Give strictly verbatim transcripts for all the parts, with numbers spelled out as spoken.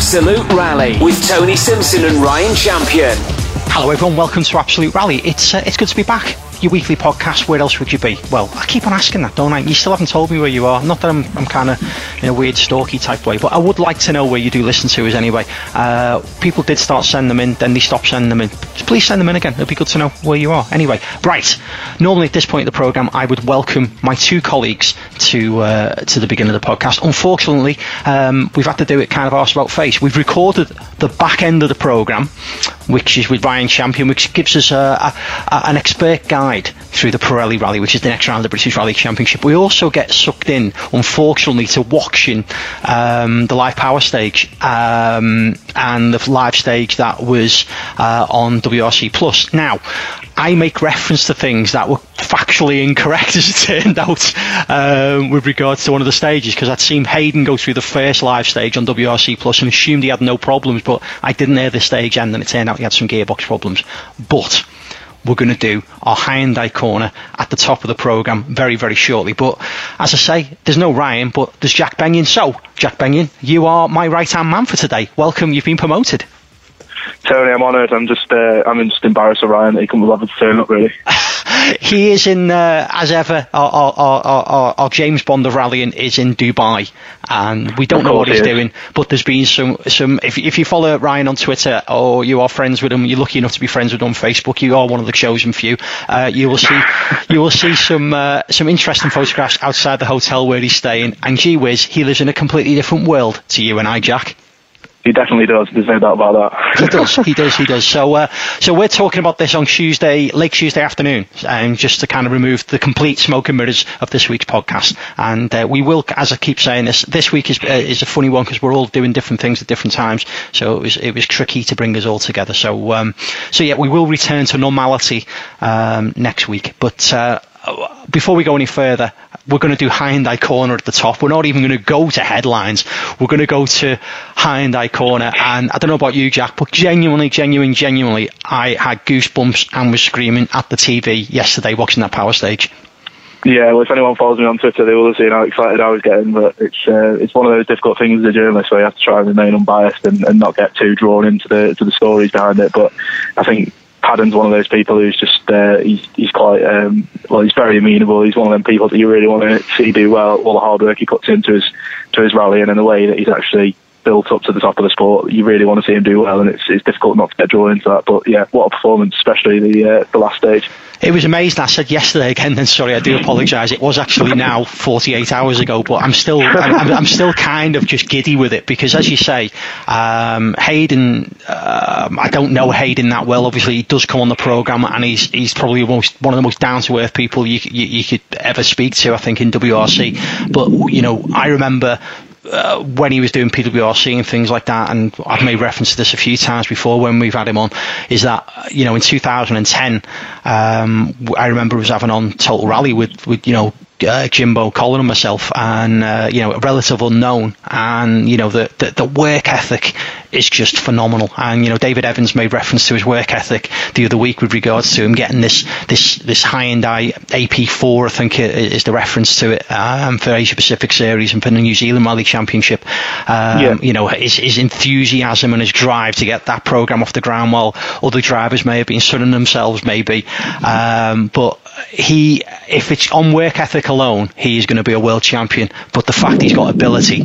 Absolute Rally with Tony Simpson and Ryan Champion. Hello everyone, welcome to Absolute Rally. It's uh, it's good to be back. Your weekly podcast. Where else would you be? Well, I keep on asking that, don't I? You still haven't told me where you are. Not that I'm I'm kind of in a weird stalky type way, but I would like to know where you do listen to us anyway. Uh, people did start sending them in, then they stopped sending them in. Please send them in again. It'd be good to know where you are. Anyway, right. Normally at this point in the programme, I would welcome my two colleagues to uh, to the beginning of the podcast. Unfortunately, um, we've had to do it kind of arse about face. We've recorded the back end of the programme, which is with Ryan Champion, which gives us a, a, a, an expert guide through the Pirelli Rally, which is the next round of the British Rally Championship. We also get sucked in, unfortunately, to watching um, the live power stage um, and the live stage that was uh, on W R C Plus. Now, I make reference to things that were factually incorrect, as it turned out, um, with regards to one of the stages, because I'd seen Hayden go through the first live stage on W R C Plus and assumed he had no problems, but I didn't hear the stage end, and it turned out he had some gearbox problems. But we're going to do our Hyundai Corner at the top of the programme very, very shortly. But as I say, there's no Ryan, but there's Jack Benyon. So, Jack Benyon, you are my right-hand man for today. Welcome, you've been promoted. Tony, I'm honoured. I'm just, uh, I'm just embarrassed for Ryan that he couldn't bother to turn up, really. He is in, uh, as ever, our, our, our, our, our James Bond of rallying is in Dubai, and we don't know what he's doing, but there's been some, some if, if you follow Ryan on Twitter, or you are friends with him, you're lucky enough to be friends with him on Facebook, you are one of the chosen few, uh, you will see, you will see some, uh, some interesting photographs outside the hotel where he's staying, and gee whiz, he lives in a completely different world to you and I, Jack. He definitely does. There's no doubt about that. He does. He does. He does. So, uh, so we're talking about this on Tuesday, late Tuesday afternoon, and just to kind of remove the complete smoke and mirrors of this week's podcast. And uh, we will, as I keep saying, this this week is uh, is a funny one because we're all doing different things at different times. So it was it was tricky to bring us all together. So, um, so yeah, we will return to normality um, next week. But uh, before we go any further, we're going to do Hyundai Corner at the top. We're not even going to go to headlines. We're going to go to Hyundai Corner. And I don't know about you, Jack, but genuinely, genuinely, genuinely, I had goosebumps and was screaming at the T V yesterday watching that power stage. Yeah, well, if anyone follows me on Twitter, they will have seen how excited I was getting. But it's uh, it's one of those difficult things as a journalist where you have to try and remain unbiased and, and not get too drawn into the to the stories behind it. But I think Padden's one of those people who's just, uh, he's he's quite, um, well, he's very amenable. He's one of them people that you really want to see do well, all the hard work he puts into his to his rallying and the way that he's actually built up to the top of the sport. You really want to see him do well, and it's it's difficult not to get drawn into that. But yeah, what a performance, especially the uh, the last stage. It was amazing. I said yesterday again, then sorry, I do apologise. It was actually now forty-eight hours ago, but I'm still, I'm, I'm still kind of just giddy with it because, as you say, um, Hayden, um, I don't know Hayden that well. Obviously, he does come on the programme, and he's he's probably most, one of the most down to earth people you, you you could ever speak to, I think, in W R C. But you know, I remember. Uh, when he was doing P W R C and things like that, and I've made reference to this a few times before when we've had him on, is that, you know, in two thousand ten, um, I remember was having on Total Rally with, with you know, uh, Jimbo, Colin and myself, and, uh, you know, a relative unknown, and, you know, the, the, the work ethic is just phenomenal. And, you know, David Evans made reference to his work ethic the other week with regards to him getting this this this Hyundai A P four, I think is the reference to it, um, for Asia Pacific Series and for the New Zealand Rally Championship. Um, yeah. You know, his, his enthusiasm and his drive to get that programme off the ground while other drivers may have been sunning themselves, maybe. Um, but he, if it's on work ethic alone, he is going to be a world champion. But the fact he's got ability,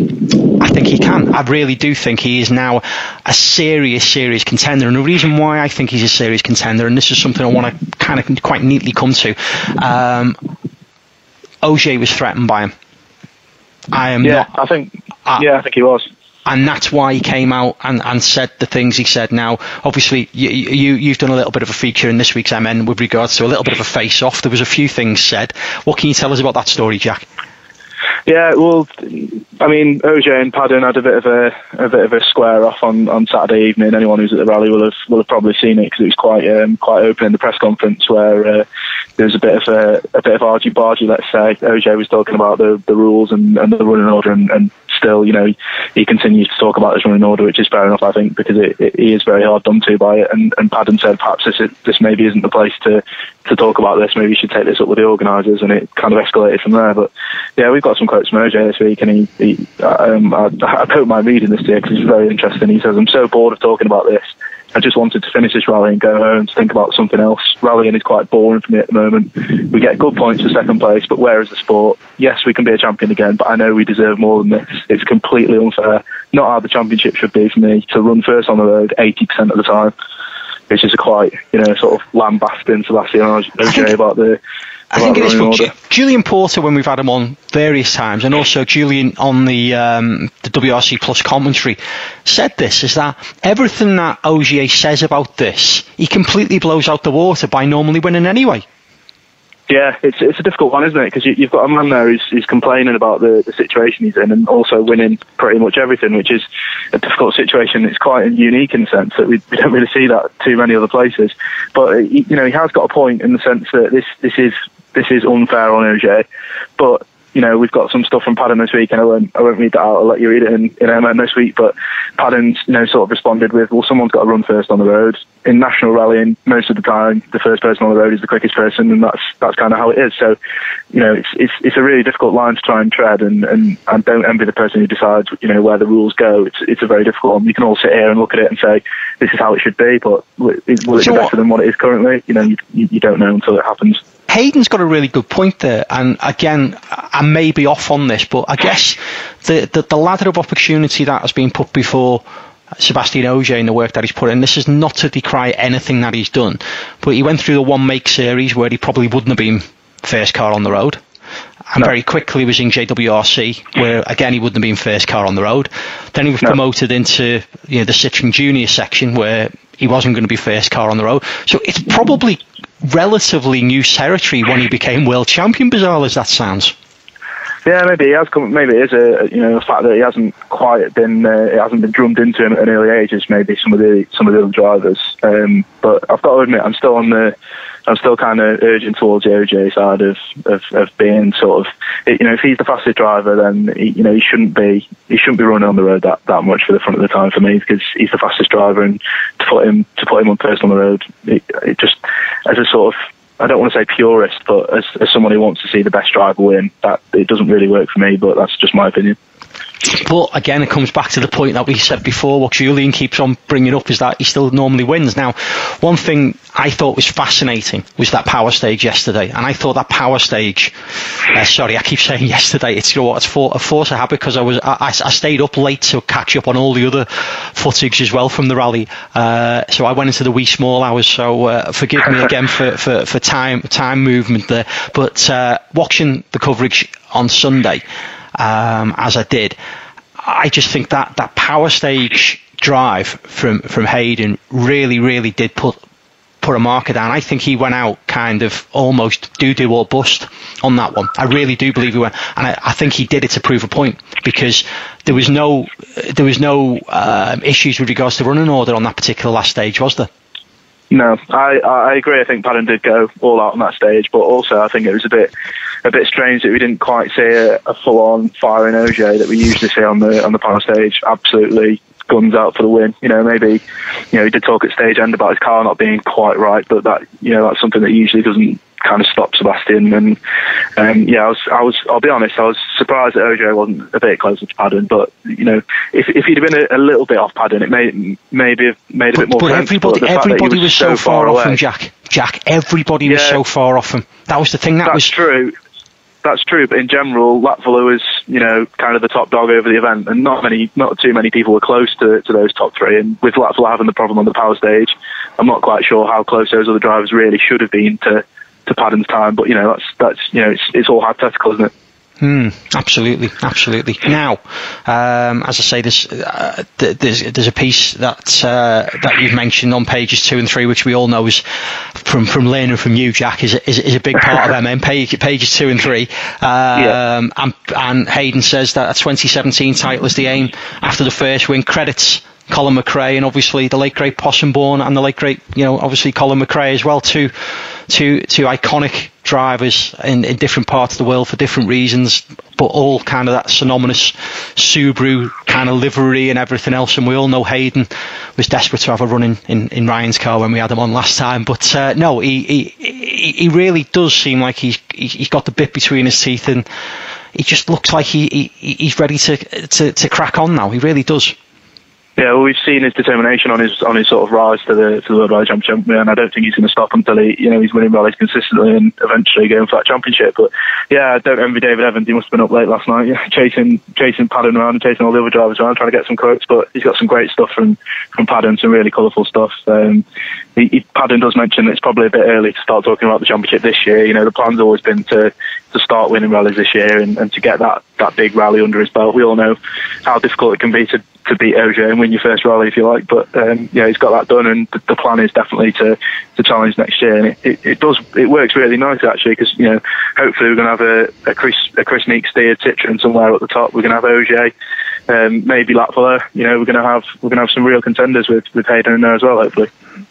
I think he can. I really do think he is now a serious, serious contender. And the reason why I think he's a serious contender, and this is something I want to kind of quite neatly come to, um, O J was threatened by him. I am yeah, not. I think. I, yeah, I think he was. And that's why he came out and, and said the things he said. Now, obviously, you, you, you've done a little bit of a feature in this week's M N with regards to a little bit of a face-off. There was a few things said. What can you tell us about that story, Jack? Yeah, well, I mean, O J and Padden had a bit of a a bit of a square off on, on Saturday evening. Anyone who's at the rally will have will have probably seen it because it was quite um, quite open in the press conference where uh, there was a bit of a, a bit of argy bargy. Let's say O J was talking about the, the rules and, and the running order and, and still, you know, he, he continues to talk about this running order, which is fair enough, I think, because it, it, he is very hard done to by it. And, and Padden said perhaps this is, this maybe isn't the place to, to talk about this. Maybe you should take this up with the organisers, and it kind of escalated from there. But yeah, we've got some quotes from O J this week, and he, he um, I, I don't mind reading this to you because it's very interesting. He says, "I'm so bored of talking about this. I just wanted to finish this rally and go home to think about something else. Rallying is quite boring for me at the moment. We get good points for second place, but where is the sport? Yes, we can be a champion again, but I know we deserve more than this. It's completely unfair. Not how the championship should be for me to run first on the road eighty percent of the time." Which is a quite, you know, sort of lambasting Sebastian O J about the... I think it is, but Ju- Julian Porter, when we've had him on various times, and also Julian on the um, the W R C Plus commentary, said this, is that everything that O G A says about this, he completely blows out the water by normally winning anyway. Yeah, it's it's a difficult one, isn't it? Because you, you've got a man there who's, who's complaining about the, the situation he's in and also winning pretty much everything, which is a difficult situation. It's quite unique in the sense that we, we don't really see that too many other places. But, he, you know, he has got a point in the sense that this, this is this is unfair on O J. But, you know, we've got some stuff from Padden this week, and I won't, I won't read that out. I'll let you read it in, in M M this week. But Padden's, you know, sort of responded with, well, someone's got to run first on the road. In national rallying, most of the time, the first person on the road is the quickest person, and that's that's kind of how it is. So, you know, it's it's it's a really difficult line to try and tread, and, and, and don't envy the person who decides, you know, where the rules go. It's it's a very difficult one. You can all sit here and look at it and say, this is how it should be, but will it, will it be better than what it is currently? You know, you, you don't know until it happens. Hayden's got a really good point there, and again, I may be off on this, but I guess the, the, the ladder of opportunity that has been put before Sebastian O J and the work that he's put in, this is not to decry anything that he's done, but he went through the one make series where he probably wouldn't have been first car on the road, and no. very quickly was in J W R C, where again he wouldn't have been first car on the road. Then he was no. promoted into, you know, the Citroen Junior section, where he wasn't going to be first car on the road. So it's probably relatively new territory when he became world champion, bizarre as that sounds. Yeah, maybe he has come. Maybe it is a, you know, the fact that he hasn't quite been, uh, it hasn't been drummed into him at an early age. Is maybe some of the some of the other drivers. Um, but I've got to admit, I'm still on the, I'm still kind of urging towards the O J side of, of, of being sort of, you know, if he's the fastest driver, then he, you know he shouldn't be he shouldn't be running on the road that, that much for the front of the time for me, because he's the fastest driver, and to put him to put him on first on the road, it, it just as a sort of, I don't want to say purist, but as, as someone who wants to see the best driver win, that it doesn't really work for me, but that's just my opinion. But again, it comes back to the point that we said before, what Julian keeps on bringing up, is that he still normally wins. Now, one thing I thought was fascinating was that power stage yesterday, and I thought that power stage, uh, sorry, I keep saying yesterday, it's, you know what, it's for, a force of habit, because I was I, I stayed up late to catch up on all the other footage as well from the rally, uh, so I went into the wee small hours, so uh, forgive me again for, for, for time time movement there, but uh, watching the coverage on Sunday, Um, as I did, I just think that that power stage drive from, from Hayden really, really did put put a marker down. I think he went out kind of almost do-do or bust on that one. I really do believe he went, and I, I think he did it to prove a point, because there was no there was no um, issues with regards to running order on that particular last stage, was there? No, I, I agree. I think Padden did go all out on that stage, but also I think it was a bit a bit strange that we didn't quite see a, a full-on firing O J that we usually see on the on the power stage. Absolutely guns out for the win. You know, maybe, you know, he did talk at stage end about his car not being quite right, but that, you know, that's something that usually doesn't kind of stop Sebastian. And um, yeah, I was, I was, I'll be honest, I was surprised that O J wasn't a bit closer to Padden. But you know, if if he'd have been a, a little bit off Padden, it may maybe have made a but, bit more but sense. Everybody, but everybody was, was so, so far, far off him, Jack. Jack, everybody yeah, was so far off him. That was the thing. That that's was true. That's true, but in general, Latvala was, you know, kind of the top dog over the event, and not many, not too many people were close to, to those top three. And with Latvala having the problem on the power stage, I'm not quite sure how close those other drivers really should have been to, to Padden's time. But you know, that's that's you know, it's it's all hypothetical, isn't it? Hmm, absolutely, absolutely. Now, um, as I say, there's, uh, there's there's a piece that uh, that you've mentioned on pages two and three, which we all know is from from learning from you, Jack, is is, is a big part of M M. Page, pages two and three. Um, yeah. and, and Hayden says that a twenty seventeen title is the aim after the first win. Credits Colin McRae and obviously the late great Possumborn and the late great, you know, obviously Colin McRae as well. Two, two, two iconic drivers in, in different parts of the world for different reasons, but all kind of that synonymous Subaru kind of livery and everything else. And we all know Hayden was desperate to have a run in, in, in Ryan's car when we had him on last time. But uh, no, he, he he really does seem like he's he's got the bit between his teeth, and he just looks like he, he he's ready to, to to crack on now. He really does. Yeah, well, we've seen his determination on his on his sort of rise to the to the World Rally Championship, and I don't think he's going to stop until he, you know, he's winning rallies consistently and eventually going for that championship. But yeah, I don't envy David Evans. He must have been up late last night, yeah, chasing chasing Paddon around and chasing all the other drivers around, trying to get some quotes. But he's got some great stuff from from Paddon, some really colourful stuff. Um, he, he, Paddon does mention that it's probably a bit early to start talking about the championship this year. You know, the plan's always been to to start winning rallies this year and, and to get that that big rally under his belt. We all know how difficult it can be to. to beat O J and win your first rally, if you like. But um, yeah, he's got that done, and the, the plan is definitely to, to challenge next year. And it, it, it does, it works really nice actually, because you know, hopefully we're going to have a, a Chris a Chris Meek steered Citroen somewhere at the top. We're going to have O J, um, maybe Latvala. You know, we're going to have we're going to have some real contenders with with Hayden in there as well, hopefully.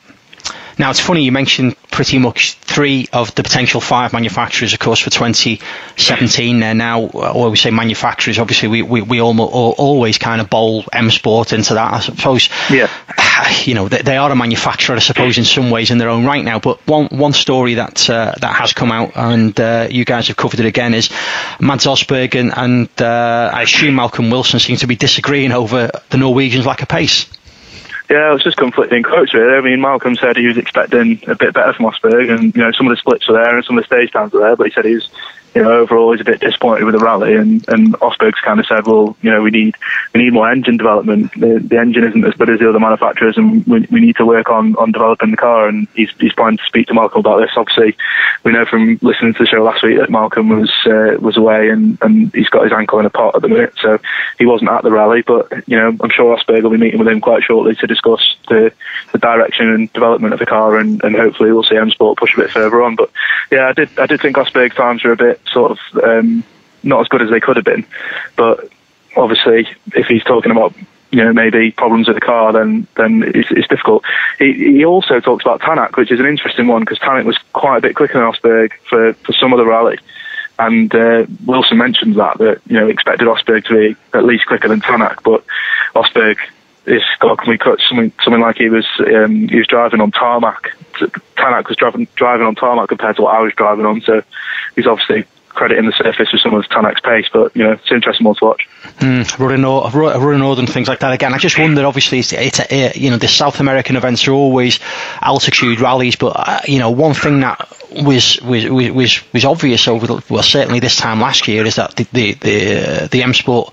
Now, it's funny, you mentioned pretty much three of the potential five manufacturers, of course, for twenty seventeen there now. When we say manufacturers, obviously we, we, we almost, always kind of bowl M Sport into that, I suppose. Yeah. You know, they, they are a manufacturer, I suppose, in some ways in their own right now. But one one story that uh, that has come out, and uh, you guys have covered it again, is Mads Osberg and, and uh, I assume Malcolm Wilson seem to be disagreeing over the Norwegians' lack of pace. Yeah, it was just conflicting quotes, really. I mean, Malcolm said he was expecting a bit better from Osberg, and, you know, some of the splits were there and some of the stage times were there, but he said he was, you know, overall he's a bit disappointed with the rally, and, and Osberg's kind of said, well, you know, we need we need more engine development. The, the engine isn't as good as the other manufacturers, and we, we need to work on, on developing the car, and he's, he's planning to speak to Malcolm about this. Obviously, we know from listening to the show last week that Malcolm was uh, was away, and, and he's got his ankle in a pot at the minute, so he wasn't at the rally, but, you know, I'm sure Osberg will be meeting with him quite shortly to discuss the, the direction and development of the car, and, and hopefully we'll see M Sport push a bit further on. But yeah, I did I did think Osberg's times were a bit sort of um, not as good as they could have been, but obviously if he's talking about, you know, maybe problems with the car, then then it's, it's difficult. He, he also talks about Tanak, which is an interesting one, because Tanak was quite a bit quicker than Osberg for, for some of the rally, and uh, Wilson mentions that that you know expected Osberg to be at least quicker than Tanak, but Osberg is got can we cut something something like he was um, he was driving on tarmac. Tanak was driving driving on tarmac compared to what I was driving on, so he's obviously crediting the surface with some of Tanak's pace, but you know it's an interesting one to watch. Mm, running, running order and things like that. Again, I just wonder. Obviously, it's, it's a, you know the South American events are always altitude rallies, but uh, you know one thing that was was was was obvious over the, well certainly this time last year is that the the the, uh, the M Sport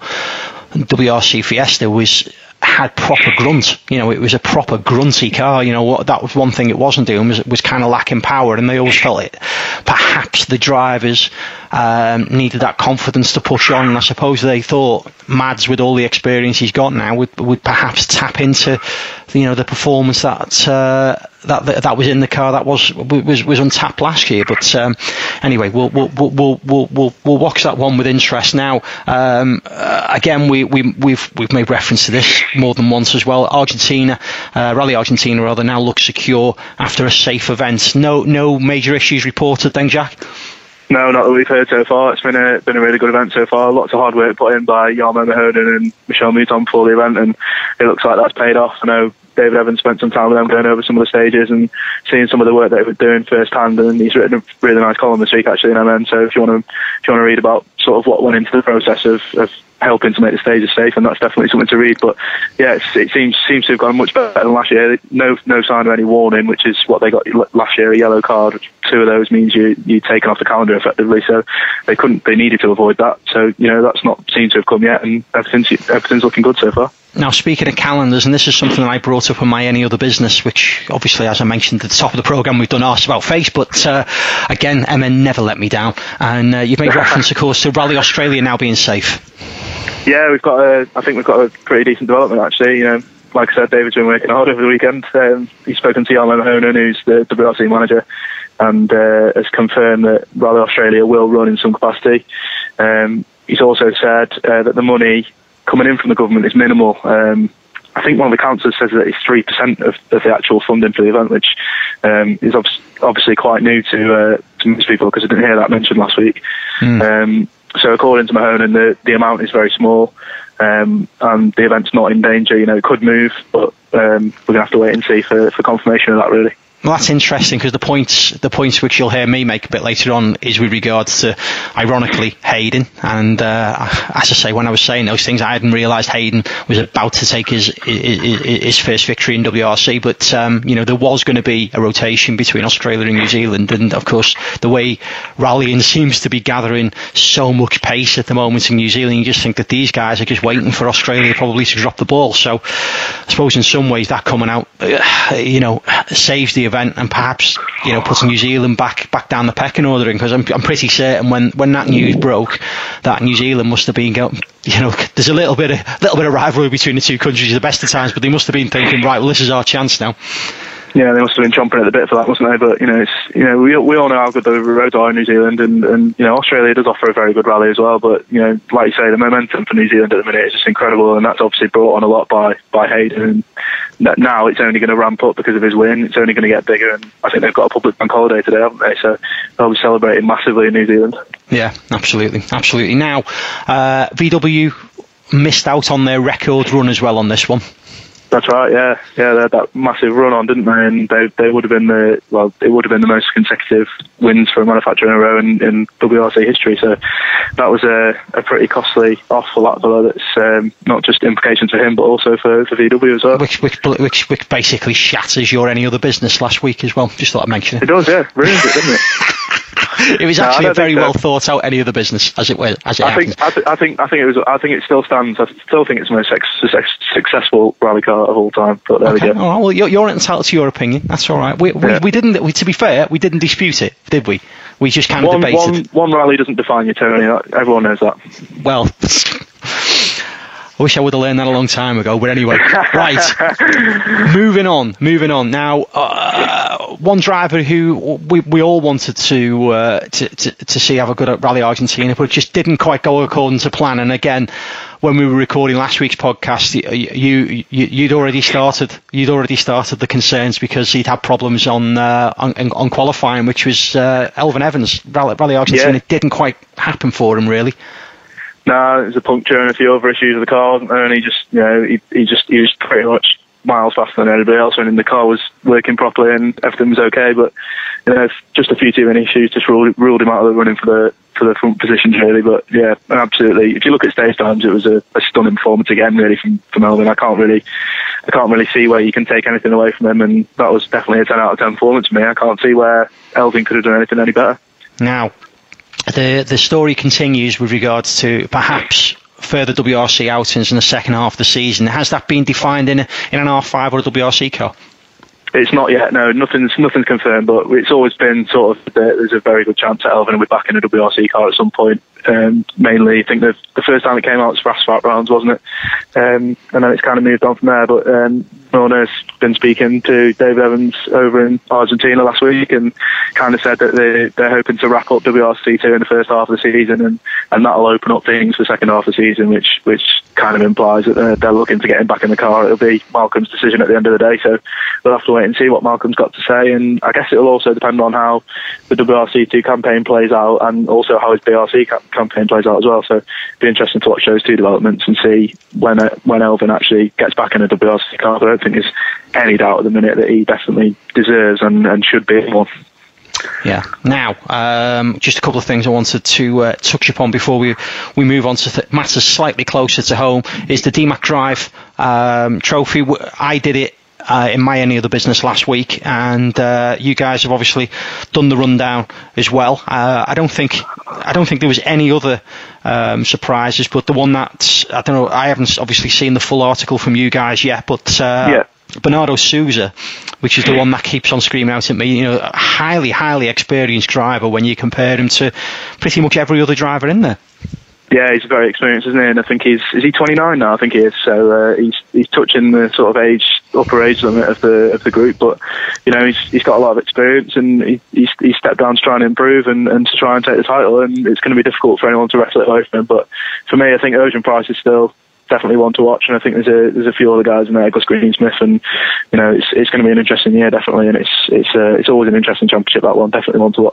W R C Fiesta was. Had proper grunt, you know, it was a proper grunty car. You know, what that was one thing it wasn't doing was was kind of lacking power, and they always felt it. Perhaps the drivers um, needed that confidence to push on, and I suppose they thought Mads, with all the experience he's got now, would would perhaps tap into, you know, the performance that uh, that, that that was in the car that was was was untapped last year. But um, anyway, we'll we'll we'll we'll we'll we'll watch that one with interest. Now, um, uh, again, we we we've we've made reference to this more than once as well. Argentina, uh, Rally Argentina rather, now looks secure after a safe event. No no major issues reported then, Jack? No, not that we've heard so far. It's been a been a really good event so far. Lots of hard work put in by Jarmo Mahonen and Michel Mouton before the event, and it looks like that's paid off. I know David Evans spent some time with them going over some of the stages and seeing some of the work they were doing firsthand, and he's written a really nice column this week actually in M N. So if you want to if you want to read about sort of what went into the process of, of helping to make the stages safe, and that's definitely something to read. But yeah, it's, it seems seems to have gone much better than last year. No no sign of any warning, which is what they got last year, a yellow card. Two of those means you you taken off the calendar effectively. So they couldn't they needed to avoid that. So you know that's not seemed to have come yet, and everything's everything's looking good so far. Now, speaking of calendars, and this is something that I brought up in my Any Other Business, which obviously, as I mentioned at the top of the programme, we've done Ask About Face, but uh, again, M N never let me down. And uh, you've made reference, of course, to Rally Australia now being safe. Yeah, we've got a, I think we've got a pretty decent development, actually. You know, like I said, David's been working hard over the weekend. Um, he's spoken to Jarmo Mahonen, who's the W R C manager, and uh, has confirmed that Rally Australia will run in some capacity. Um, he's also said uh, that the money coming in from the government is minimal. Um, I think one of the councillors says that it's three percent of, of the actual funding for the event, which um, is ob- obviously quite new to uh, to most people because I didn't hear that mentioned last week. Mm. Um, so according to Mahone, the the amount is very small, um, and the event's not in danger. You know, it could move, but um, we're gonna have to wait and see for, for confirmation of that, really. Well, that's interesting because the points, the points which you'll hear me make a bit later on is with regards to, ironically, Hayden. And uh, as I say, when I was saying those things, I hadn't realised Hayden was about to take his his, his first victory in W R C. But um, you know, there was going to be a rotation between Australia and New Zealand, and of course, the way rallying seems to be gathering so much pace at the moment in New Zealand, you just think that these guys are just waiting for Australia probably to drop the ball. So, I suppose in some ways that coming out, uh, you know, saves the event and perhaps, you know, putting New Zealand back back down the pecking order, because I'm I'm pretty certain when, when that news broke that New Zealand must have been going, you know, there's a little bit of little bit of rivalry between the two countries at the best of times, but they must have been thinking, right, well, this is our chance now. Yeah, they must have been chomping at the bit for that, mustn't they? But you know, it's you know, we we all know how good the roads are in New Zealand, and, and you know, Australia does offer a very good rally as well. But you know, like you say, the momentum for New Zealand at the minute is just incredible, and that's obviously brought on a lot by by Hayden. And now it's only going to ramp up because of his win. It's only going to get bigger, and I think they've got a public bank holiday today, haven't they? So they'll be celebrating massively in New Zealand. Yeah, absolutely, absolutely. Now, uh, V W missed out on their record run as well on this one. That's right, yeah, yeah. They had that massive run on, didn't they? And they they would have been the well, it would have been the most consecutive wins for a manufacturer in a row in, in W R C history. So that was a, a pretty costly off for that fellow. That's um, not just implications for him, but also for, for V W as well. Which, which which which basically shatters your any other business last week as well. Just thought I'd mention it. It does, yeah, ruins it, doesn't it? It was actually no, a very well thought out any other business, as it was. As it I think, I, th- I think, I think it was. I think it still stands. I still think it's the most sex- successful rally car of all time. But there okay. we go. All right. Well, you're, you're entitled to your opinion. That's all right. We, we, yeah. we didn't. We, to be fair, we didn't dispute it, did we? We just kind one, of debated. One, one rally doesn't define you, Tony. Everyone knows that. Well. I wish I would have learned that a long time ago, but anyway, right. moving on, moving on. Now, uh, one driver who we we all wanted to, uh, to to to see have a good at Rally Argentina, but it just didn't quite go according to plan. And again, when we were recording last week's podcast, you, you, you you'd already started you'd already started the concerns because he'd had problems on uh, on, on qualifying, which was uh, Elfyn Evans. Rally, Rally Argentina yeah. didn't quite happen for him, really. No, it was a puncture and a few other issues with the car, wasn't there? And he just, you know, he, he just he was pretty much miles faster than everybody else, and the car was working properly and everything was okay. But you know, just a few too many issues just ruled, ruled him out of the running for the for the front positions, really. But yeah, absolutely. If you look at stage times, it was a, a stunning performance again, really, from from Elfyn. I can't really, I can't really see where you can take anything away from him, and that was definitely a ten out of ten performance for me. I can't see where Elfyn could have done anything any better. Now, the the story continues with regards to perhaps further W R C outings in the second half of the season. Has that been defined in a, in an R five or a W R C car? It's not yet, no. Nothing's nothing's confirmed, but it's always been sort of, there's a very good chance that Elfyn will be back in a W R C car at some point. Um, mainly, I think the, the first time it came out was for asphalt rounds, wasn't it? Um, and then it's kind of moved on from there. But um, Milner's been speaking to David Evans over in Argentina last week and kind of said that they, they're hoping to wrap up W R C two in the first half of the season, and, and that'll open up things for the second half of the season, which which kind of implies that they're, they're looking to get him back in the car. It'll be Malcolm's decision at the end of the day, so we'll have to wait and see what Malcolm's got to say. And I guess it'll also depend on how the W R C two campaign plays out, and also how his B R C ca- campaign plays out as well. So it'll be interesting to watch those two developments and see when uh, when Elfyn actually gets back in a W R C car. But I don't think there's any doubt at the minute that he definitely deserves and, and should be one. Yeah. Now, um, just a couple of things I wanted to uh, touch upon before we we move on to th- matters slightly closer to home. Is the D MAC Drive um, trophy? I did it uh, in my Any Other Business last week, and uh, you guys have obviously done the rundown as well. Uh, I don't think I don't think there was any other um, surprises, but the one that I don't know, I haven't obviously seen the full article from you guys yet, but uh, yeah. Bernardo Souza, which is the one that keeps on screaming out at me, you know, a highly, highly experienced driver when you compare him to pretty much every other driver in there. Yeah, he's very experienced, isn't he? And I think he's is he twenty-nine now? I think he is. So uh, he's he's touching the sort of age upper age limit of the of the group. But you know, he's he's got a lot of experience, and he he's, he's stepped down to try and improve and, and to try and take the title. And it's going to be difficult for anyone to wrestle it away from him. But for me, I think Ocean Price is still definitely one to watch, and I think there's a there's a few other guys in there, Gus Greensmith, and you know, it's it's going to be an interesting year, definitely, and it's it's uh, it's always an interesting championship, that one, definitely one to watch.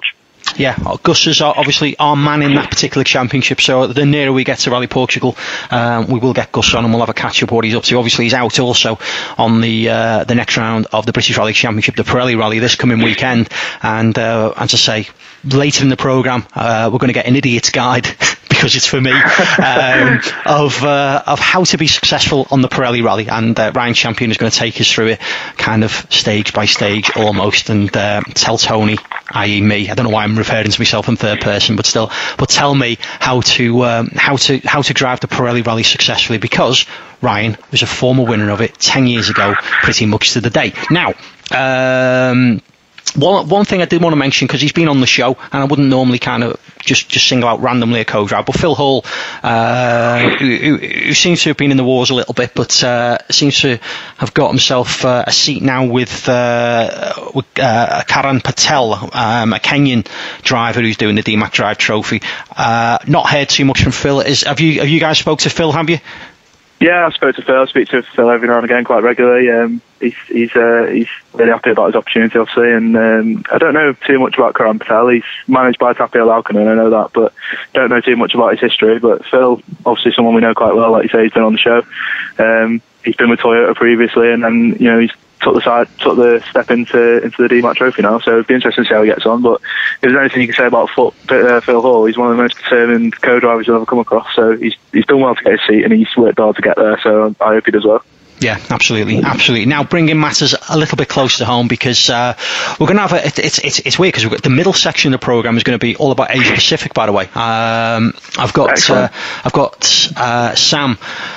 Yeah, Gus is obviously our man in that particular championship, so the nearer we get to Rally Portugal, um, we will get Gus on and we'll have a catch up what he's up to. Obviously he's out also on the uh, the next round of the British Rally Championship, the Pirelli Rally, this coming weekend, and uh, as I say, later in the programme uh, we're going to get an idiot's guide because it's for me, um, of uh, of how to be successful on the Pirelli Rally, and uh, Ryan Champion is going to take us through it kind of stage by stage almost, and uh, tell Tony, that is me, I don't know why I'm referring to myself in third person, but still, but tell me how to um, how to how to drive the Pirelli Rally successfully, because Ryan was a former winner of it ten years ago, pretty much to the day. Now, um, One one thing I did want to mention, because he's been on the show, and I wouldn't normally kind of just, just single out randomly a co-driver, but Phil Hall, uh, who, who, who seems to have been in the wars a little bit, but uh, seems to have got himself uh, a seat now with, uh, with uh, Karan Patel, um, a Kenyan driver who's doing the D MAC Drive Trophy. Uh, not heard too much from Phil. Is, have you have you guys spoke to Phil, have you? Yeah, I spoke to Phil. I speak to Phil every now and again quite regularly. Um, he's he's uh, he's really happy about his opportunity, obviously, and um, I don't know too much about Karan Patel. He's managed by Tapio Laukkanen, I know that, but don't know too much about his history. But Phil, obviously someone we know quite well, like you say, he's been on the show. Um, he's been with Toyota previously, and, and you know, he's took the side, took the step into into the D MAC Trophy now, so it'd be interesting to see how he gets on. But if there's anything you can say about Foot, uh, Phil Hall, he's one of the most determined co-drivers you'll ever come across. So he's he's done well to get his seat, and he's worked hard to get there. So I hope he does well. Yeah, absolutely, absolutely. Now, bringing matters a little bit closer to home, because uh, we're going to have a. It, it's it's it's weird because the middle section of the program is going to be all about Asia Pacific. By the way, um, I've got uh, I've got uh, Sam.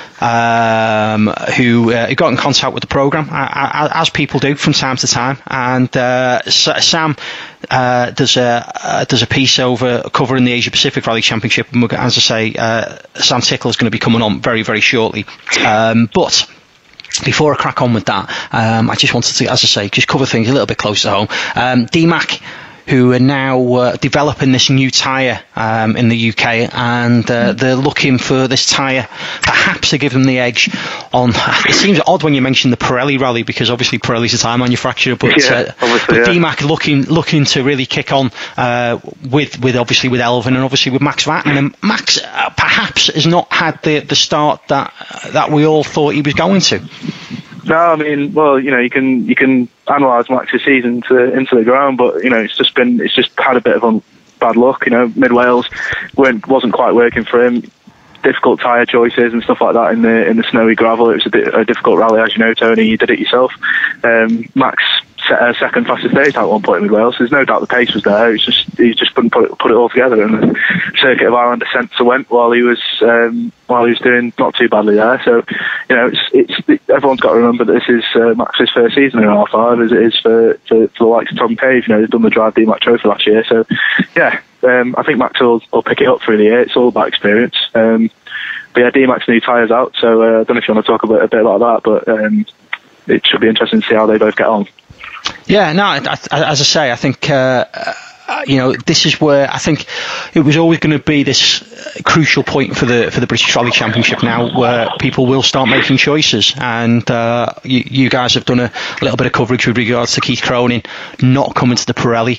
Um, who, uh, who got in contact with the programme, uh, as people do from time to time, and uh, Sam uh, does a uh, does a piece over covering the Asia Pacific Rally Championship, and as I say, uh, Sam Tickle is going to be coming on very very shortly, um, but before I crack on with that, um, I just wanted to, as I say, just cover things a little bit closer to home. um, D MAC, who are now uh, developing this new tyre um, in the U K, and uh, they're looking for this tyre perhaps to give them the edge on. It seems odd when you mention the Pirelli Rally, because obviously Pirelli's a tyre manufacturer, but, yeah, uh, but yeah. D MAC looking looking to really kick on uh, with with obviously with Elfyn and obviously with Max Verstappen, and Max uh, perhaps has not had the the start that that we all thought he was going to. No, I mean, well, you know, you can you can analyse Max's season to, into the ground, but you know, it's just been it's just had a bit of un, bad luck. You know, Mid Wales weren't wasn't quite working for him. Difficult tyre choices and stuff like that in the in the snowy gravel. It was a bit a difficult rally, as you know, Tony. You did it yourself. Um, Max set a second fastest stage at one point in Mid Wales. There's no doubt the pace was there. It's just he just couldn't put it put it all together. And the Circuit of Ireland descent went while he was um, while he was doing not too badly there. So you know, it's it's it, everyone's got to remember that this is uh, Max's first season in R five, as it is for, for, for the likes of Tom Cave. You know, they've done the Drive D MAC Trophy last year. So yeah, um, I think Max will, will pick it up through the year. It's all about experience. Um, but yeah, D MAC's new tyres out. So uh, I don't know if you want to talk about a bit about that, but um, it should be interesting to see how they both get on. Yeah, no, I, I, as I say, I think, uh, uh, you know, this is where I think it was always going to be this crucial point for the for the British Rally Championship now, where people will start making choices. And uh, you, you guys have done a, a little bit of coverage with regards to Keith Cronin not coming to the Pirelli.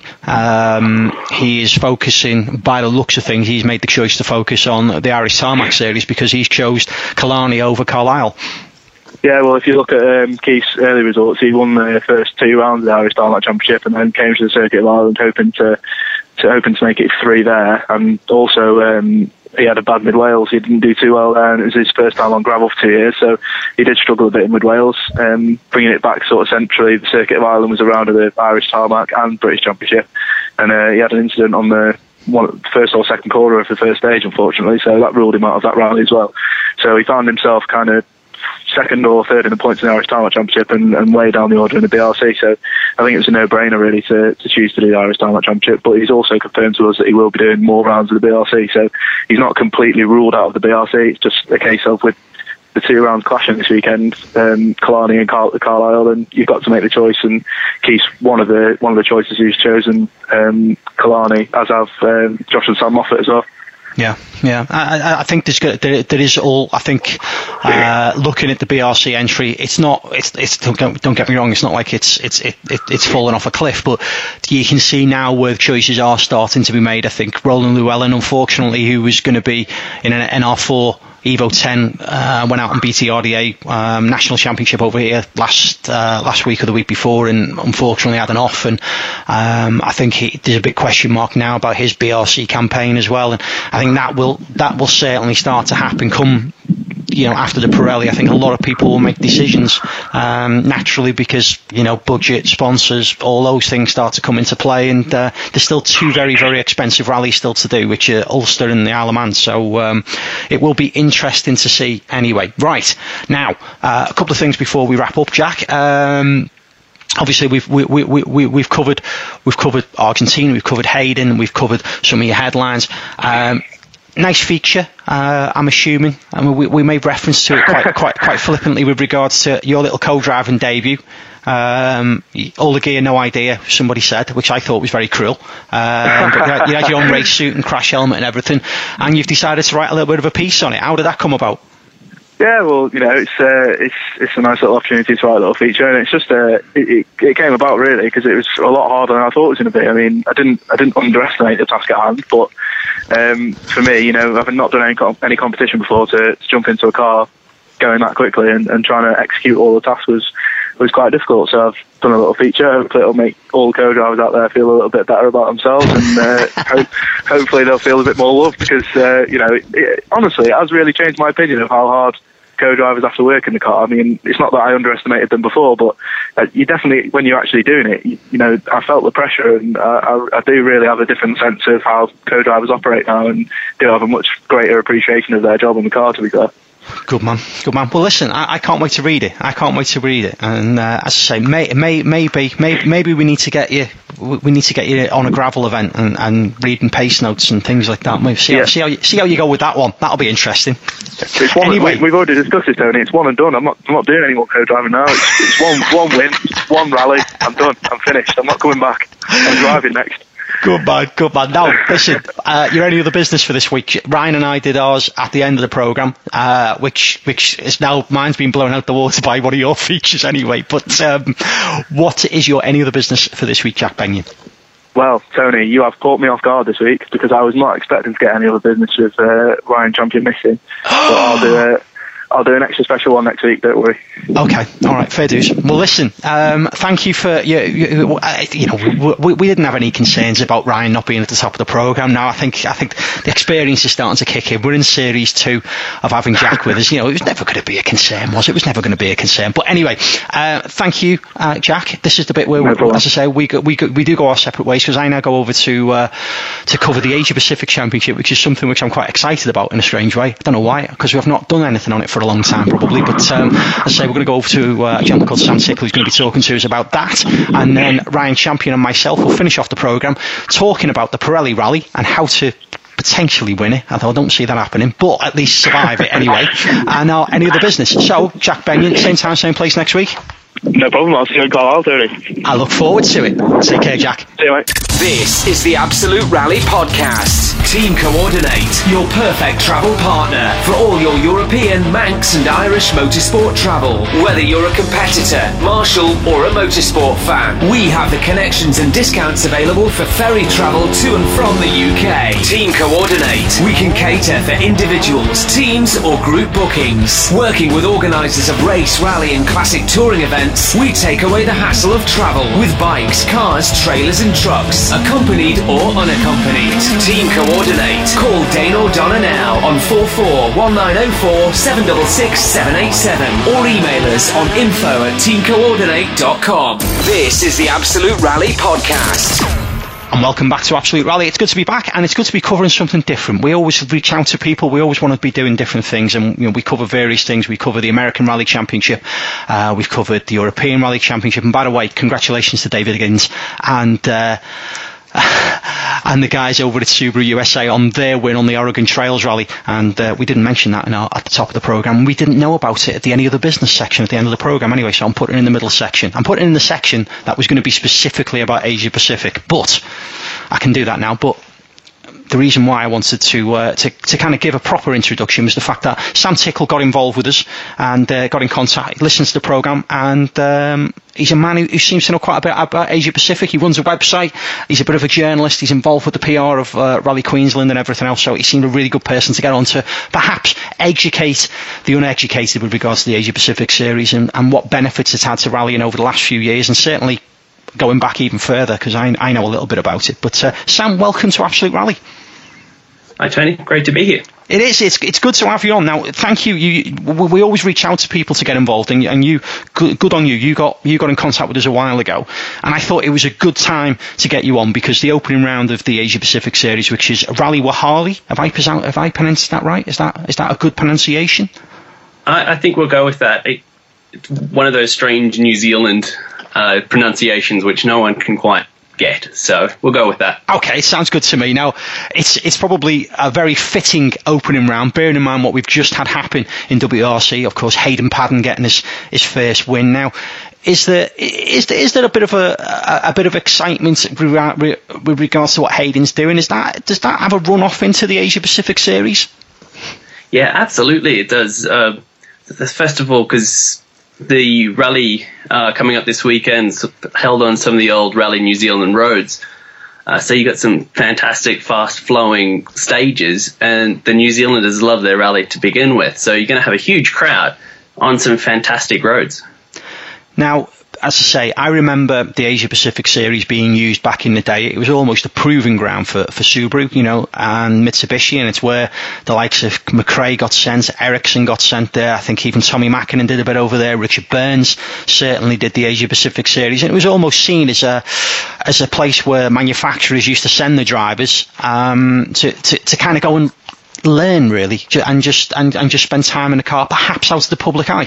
Um, he is focusing, by the looks of things, he's made the choice to focus on the Irish Tarmac Series because he's chose Kalani over Carlisle. Yeah, well, if you look at um, Keith's early results, he won the first two rounds of the Irish Tarmac Championship and then came to the Circuit of Ireland hoping to, to hoping to make it three there. And also, um, he had a bad Mid Wales. He didn't do too well there, and it was his first time on gravel for two years, so he did struggle a bit in Mid Wales. Um, bringing it back sort of centrally, the Circuit of Ireland was a round of the Irish Tarmac and British Championship, and uh, he had an incident on the one, first or second corner of the first stage, unfortunately, so that ruled him out of that rally as well. So he found himself kind of second or third in the points in the Irish Tarmac Championship and, and way down the order in the B R C. So I think it was a no-brainer really to, to choose to do the Irish Tarmac Championship. But he's also confirmed to us that he will be doing more rounds of the B R C. So he's not completely ruled out of the B R C. It's just a case of with the two rounds clashing this weekend, um, Kalani and Carl- Carlisle, and you've got to make the choice. And Keith's one of the one of the choices who's chosen um, Kalani, as have um, Josh and Sam Moffat as well. Yeah, yeah. I, I think there's there, there is all. I think uh, looking at the B R C entry, it's not. It's it's don't get, don't get me wrong. It's not like it's it's it, it, it's fallen off a cliff, but you can see now where choices are starting to be made. I think Roland Llewellyn, unfortunately, who was going to be in an N R four Evo ten, uh, went out on B T R D A um, national championship over here last uh, last week or the week before, and unfortunately had an off. And um, I think he, there's a big question mark now about his B R C campaign as well. And I think that will that will certainly start to happen come, you know, after the Pirelli. I think a lot of people will make decisions um, naturally because, you know, budget, sponsors, all those things start to come into play. And uh, there's still two very, very expensive rallies still to do, which are Ulster and the Isle of Man. So um, it will be interesting to see anyway. Right, now, uh, a couple of things before we wrap up, Jack. Um, Obviously, we've we, we, we, we've covered we've covered Argentina, we've covered Hayden, we've covered some of your headlines. Um, Nice feature, uh, I'm assuming. I mean, we, we made reference to it quite, quite, quite flippantly with regards to your little co-driving debut. Um, all the gear, no idea, somebody said, which I thought was very cruel. Um, but you had, you had your own race suit and crash helmet and everything, and you've decided to write a little bit of a piece on it. How did that come about? Yeah, well, you know, it's uh, it's it's a nice little opportunity to write a little feature, and it's just uh, it, it, it came about really because it was a lot harder than I thought it was going to be. I mean, I didn't I didn't underestimate the task at hand, but um, for me, you know, having not done any com- any competition before, to, to jump into a car going that quickly and, and trying to execute all the tasks was was quite difficult. So I've done a little feature. Hopefully, it'll make all co-drivers out there feel a little bit better about themselves, and uh, hope, hopefully they'll feel a bit more love because uh, you know, it, it, honestly, it has really changed my opinion of how hard co-drivers have to work in the car. I mean, it's not that I underestimated them before, but uh, you definitely, when you're actually doing it, you, you know, I felt the pressure, and uh, I, I do really have a different sense of how co-drivers operate now, and do have a much greater appreciation of their job in the car, to be fair. Good man, good man. Well, listen, I, I can't wait to read it. I can't wait to read it. And uh, as I say, may, may, maybe, maybe, maybe we need to get you. We need to get you on a gravel event and, and reading pace notes and things like that. Maybe see, yeah. how, see how you see how you go with that one. That'll be interesting. It's one. Anyway, we've already discussed it, Tony. It's one and done. I'm not. I'm not doing any more co-driving now. It's, it's one. One win. One rally. I'm done. I'm finished. I'm not coming back. I'm driving next. Good man, good man. Now, listen, uh, you're any other business for this week. Ryan and I did ours at the end of the programme, uh, which which is now, mine's been blown out the water by one of your features anyway. But um, what is your any other business for this week, Jack Benyon? Well, Tony, you have caught me off guard this week because I was not expecting to get any other business with uh, Ryan Champion missing. But I'll do it. I'll do an extra special one next week, don't worry. Okay, all right, fair dues. Well, listen, um, thank you for, you, you, you know, we, we didn't have any concerns about Ryan not being at the top of the programme. Now, I think I think the experience is starting to kick in. We're in series two of having Jack with us. You know, it was never going to be a concern, was it? It was never going to be a concern. But anyway, uh, thank you, uh, Jack. This is the bit where, no we, as I say, we go, we go, we do go our separate ways because I now go over to uh, to cover the Asia Pacific Championship, which is something which I'm quite excited about in a strange way. I don't know why, because we have not done anything on it for a long time probably, but um, as I say, we're going to go over to uh, a gentleman called Sam Tickle who's going to be talking to us about that, and then Ryan Champion and myself will finish off the programme talking about the Pirelli Rally and how to potentially win it, although I don't see that happening, but at least survive it anyway, and uh, any other business. So, Jack Benyon, same time, same place next week. No problem, I'll see you in Carlisle, Tony. I look forward to it. Take care, Jack. See you, mate. This is the Absolute Rally Podcast. Team Coordinate, your perfect travel partner for all your European, Manx and Irish motorsport travel. Whether you're a competitor, marshal or a motorsport fan, we have the connections and discounts available for ferry travel to and from the U K. Team Coordinate, we can cater for individuals, teams or group bookings. Working with organisers of race, rally and classic touring events, we take away the hassle of travel with bikes, cars, trailers and trucks, accompanied or unaccompanied. Team Coordinate. Call Dane O'Donnell now on four four one nine oh four seven six six seven eight seven or email us on info at team coordinate dot com. This is the Absolute Rally Podcast. And welcome back to Absolute Rally. It's good to be back, and it's good to be covering something different. We always reach out to people. We always want to be doing different things, and you know, we cover various things. We cover the American Rally Championship. Uh, we've covered the European Rally Championship. And by the way, congratulations to David Higgins and uh, and the guys over at Subaru U S A on their win on the Oregon Trails Rally. And uh, we didn't mention that in our, at the top of the programme. We didn't know about it at the any other business section at the end of the programme anyway, so I'm putting it in the middle section. I'm putting it in the section that was going to be specifically about Asia Pacific, but I can do that now. But the reason why I wanted to, uh, to to kind of give a proper introduction was the fact that Sam Tickle got involved with us and uh, got in contact, listens to the programme, and um, he's a man who, who seems to know quite a bit about Asia Pacific. He runs a website, he's a bit of a journalist, he's involved with the P R of uh, Rally Queensland and everything else, so he seemed a really good person to get on to perhaps educate the uneducated with regards to the Asia Pacific Series and, and what benefits it's had to rallying over the last few years, and certainly going back even further, because I, I know a little bit about it. But uh, Sam, welcome to Absolute Rally. Hi Tony, great to be here. It is. It's it's good to have you on. Now, thank you. You we always reach out to people to get involved, and, and you good, good on you. You got you got in contact with us a while ago, and I thought it was a good time to get you on because the opening round of the Asia Pacific Series, which is Rally Waialae, have I have I pronounced that right? Is that is that a good pronunciation? I, I think we'll go with that. It, it's one of those strange New Zealand uh, pronunciations which no one can quite get, so we'll go with that. Okay, sounds good to me. Now, it's it's probably a very fitting opening round, bearing in mind what we've just had happen in W R C. Of course, Hayden Paddon getting his, his first win. Now, is there is there, is there a bit of a, a, a bit of excitement with regards to what Hayden's doing? Is that does that have a run off into the Asia Pacific Series? Yeah, absolutely, it does. Uh, first of all, because the rally uh, coming up this weekend held on some of the old Rally New Zealand roads. Uh, so you got some fantastic, fast-flowing stages, and the New Zealanders love their rally to begin with. So you're going to have a huge crowd on some fantastic roads. Now, as I say, I remember the Asia Pacific Series being used back in the day. It was almost a proving ground for, for Subaru, you know, and Mitsubishi, and it's where the likes of McRae got sent, Ericsson got sent there. I think even Tommy Mäkinen did a bit over there. Richard Burns certainly did the Asia Pacific Series, and it was almost seen as a as a place where manufacturers used to send the drivers um, to, to to kind of go and learn, really, and just and, and just spend time in the car, perhaps out of the public eye.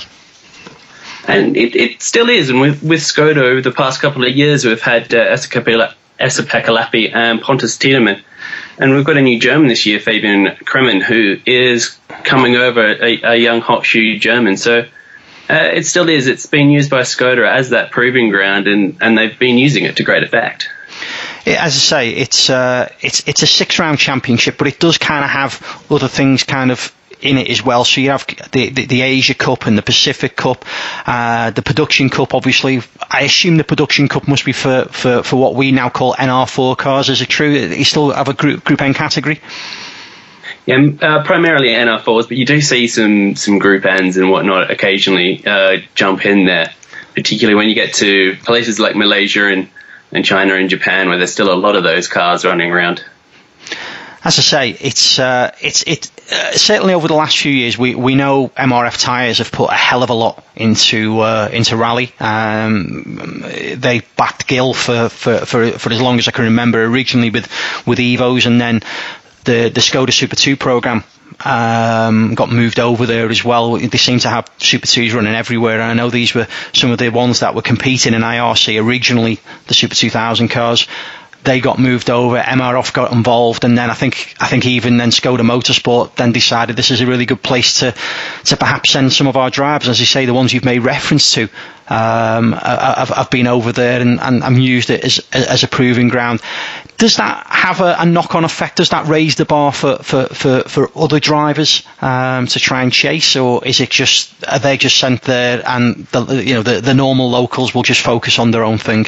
And it, it still is. And with, with Skoda, over the past couple of years, we've had uh, Esa-Pekka Lappi and Pontus Tiedemann. And we've got a new German this year, Fabian Kremen, who is coming over, a, a young hot shoe German. So uh, it still is. It's been used by Skoda as that proving ground, and, and they've been using it to great effect. As I say, it's uh, it's it's a six-round championship, but it does kind of have other things kind of in it as well. So you have the, the, the Asia Cup and the Pacific Cup, uh, the Production Cup, obviously. I assume the Production Cup must be for, for, for what we now call N R four cars. Is it true? You still have a Group, group N category? Yeah, uh, primarily N R fours, but you do see some, some Group Ns and whatnot occasionally uh, jump in there, particularly when you get to places like Malaysia and, and China and Japan, where there's still a lot of those cars running around. As I say, it's uh, it's it uh, certainly over the last few years we, we know M R F tyres have put a hell of a lot into uh, into rally. Um, they backed Gill for, for, for, for as long as I can remember, originally with with Evos, and then the the Skoda Super two program um, got moved over there as well. They seem to have Super twos running everywhere, and I know these were some of the ones that were competing in I R C originally, the Super two thousand cars. They got moved over, M R F got involved, and then I think I think even then Skoda Motorsport then decided this is a really good place to to perhaps send some of our drivers. As you say, the ones you've made reference to, um, I've, I've been over there and, and I've used it as as a proving ground. Does that have a, a knock-on effect? Does that raise the bar for, for, for, for other drivers um, to try and chase, or is it just are they just sent there and the you know the, the normal locals will just focus on their own thing?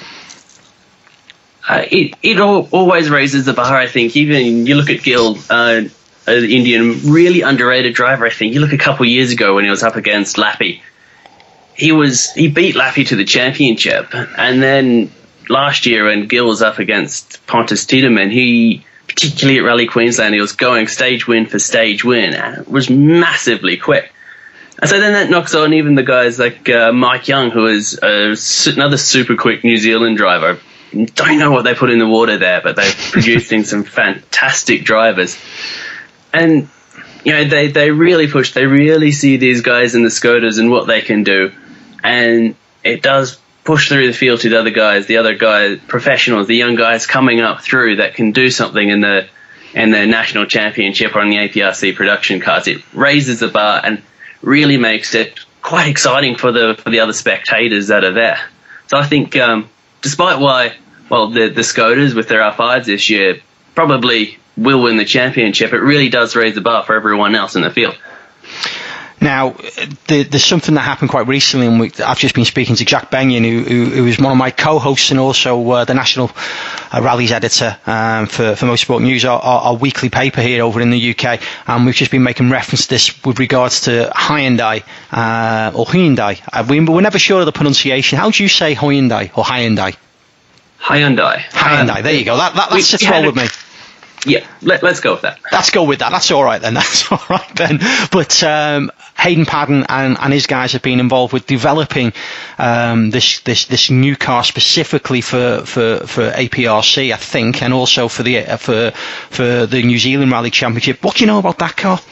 Uh, it it all, always raises the bar, I think. Even you look at Gill, uh, an Indian, really underrated driver, I think. You look a couple of years ago when he was up against Lappi. He was he beat Lappi to the championship. And then last year when Gill was up against Pontus Tiedemann, he, particularly at Rally Queensland, he was going stage win for stage win. And it was massively quick. And so then that knocks on even the guys like uh, Mike Young, who is uh, another super quick New Zealand driver. Don't know what they put in the water there, but they're producing some fantastic drivers. And, you know, they, they really push. They really see these guys in the Skodas and what they can do. And it does push through the field to the other guys, the other guys, professionals, the young guys coming up through that can do something in the in the national championship or on the A P R C production cars. It raises the bar and really makes it quite exciting for the for the other spectators that are there. So I think um, despite why... Well, the, the Skodas with their R fives this year probably will win the championship, it really does raise the bar for everyone else in the field. Now, the, there's something that happened quite recently, and we, I've just been speaking to Jack Benyon, who, who, who is one of my co-hosts and also uh, the national uh, rallies editor um, for, for Motorsport News, our, our, our weekly paper here over in the U K. And we've just been making reference to this with regards to Hyundai, uh, or Hyundai. Uh, we, we're never sure of the pronunciation. How do you say Hyundai or Hyundai? Hyundai. Hyundai, um, there you go. That, that, that sits well with me. Yeah, let, let's go with that. Let's go with that. That's all right then. That's all right then. But um, Hayden Paddon and, and his guys have been involved with developing um, this, this this new car specifically for, for, for A P R C, I think, and also for the uh, for for the New Zealand Rally Championship. What do you know about that car?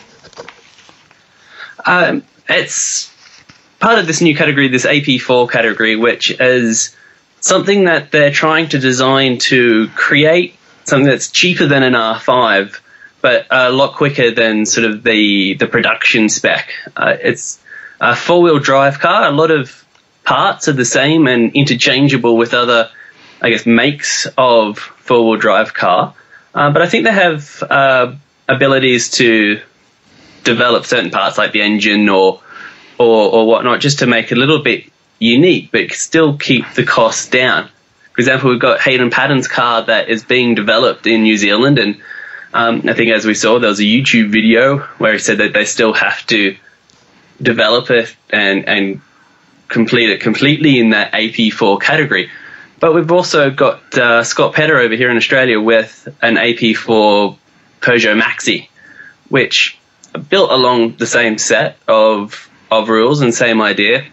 Um, it's part of this new category, this A P four category, which is something that they're trying to design to create something that's cheaper than an R five, but a lot quicker than sort of the, the production spec. Uh, it's a four-wheel drive car. A lot of parts are the same and interchangeable with other, I guess, makes of four-wheel drive car. Uh, but I think they have uh, abilities to develop certain parts like the engine or, or or whatnot, just to make it a little bit unique, but still keep the costs down. For example, we've got Hayden Paddon's car that is being developed in New Zealand, and um, I think as we saw, there was a YouTube video where he said that they still have to develop it and, and complete it completely in that A P four category. But we've also got uh, Scott Petter over here in Australia with an A P four Peugeot Maxi, which built along the same set of, of rules and same idea,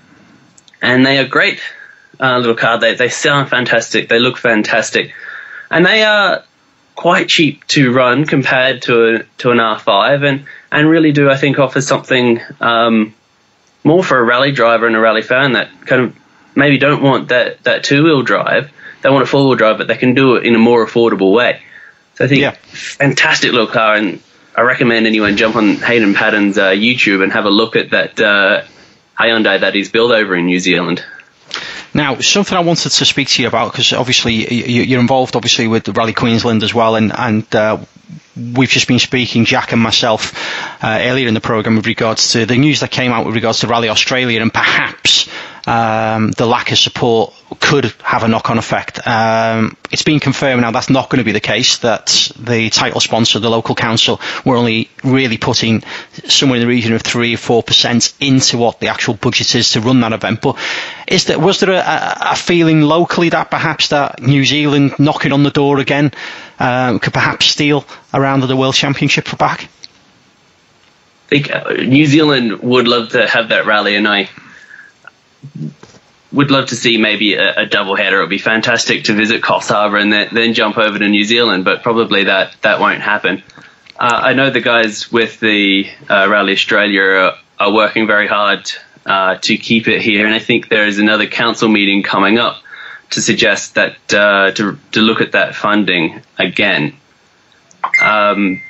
and they are great. Uh, little car. They they sound fantastic. They look fantastic, and they are quite cheap to run compared to a, to an R five, and and really do I think offer something um, more for a rally driver and a rally fan that kind of maybe don't want that that two wheel drive. They want a four wheel drive, but they can do it in a more affordable way. So I think yeah. Fantastic little car, and I recommend anyone jump on Hayden Paddon's uh, YouTube and have a look at that uh, Hyundai that he's built over in New Zealand. Now, something I wanted to speak to you about, because obviously you're involved obviously with the Rally Queensland as well, and, and uh, we've just been speaking, Jack and myself, uh, earlier in the programme with regards to the news that came out with regards to Rally Australia, and perhaps um, the lack of support could have a knock-on effect. Um, it's been confirmed now that's not going to be the case, that the title sponsor, the local council, were only really putting somewhere in the region of three or four percent into what the actual budget is to run that event. But is there, was there a, a feeling locally that perhaps that New Zealand knocking on the door again um, could perhaps steal a round of the World Championship for back? I think uh, New Zealand would love to have that rally, and I would love to see maybe a, a double header. It would be fantastic to visit Coffs Harbour and then, then jump over to New Zealand, but probably that, that won't happen. Uh, I know the guys with the uh, Rally Australia are, are working very hard uh, to keep it here, and I think there is another council meeting coming up to suggest that uh, to to look at that funding again. Um,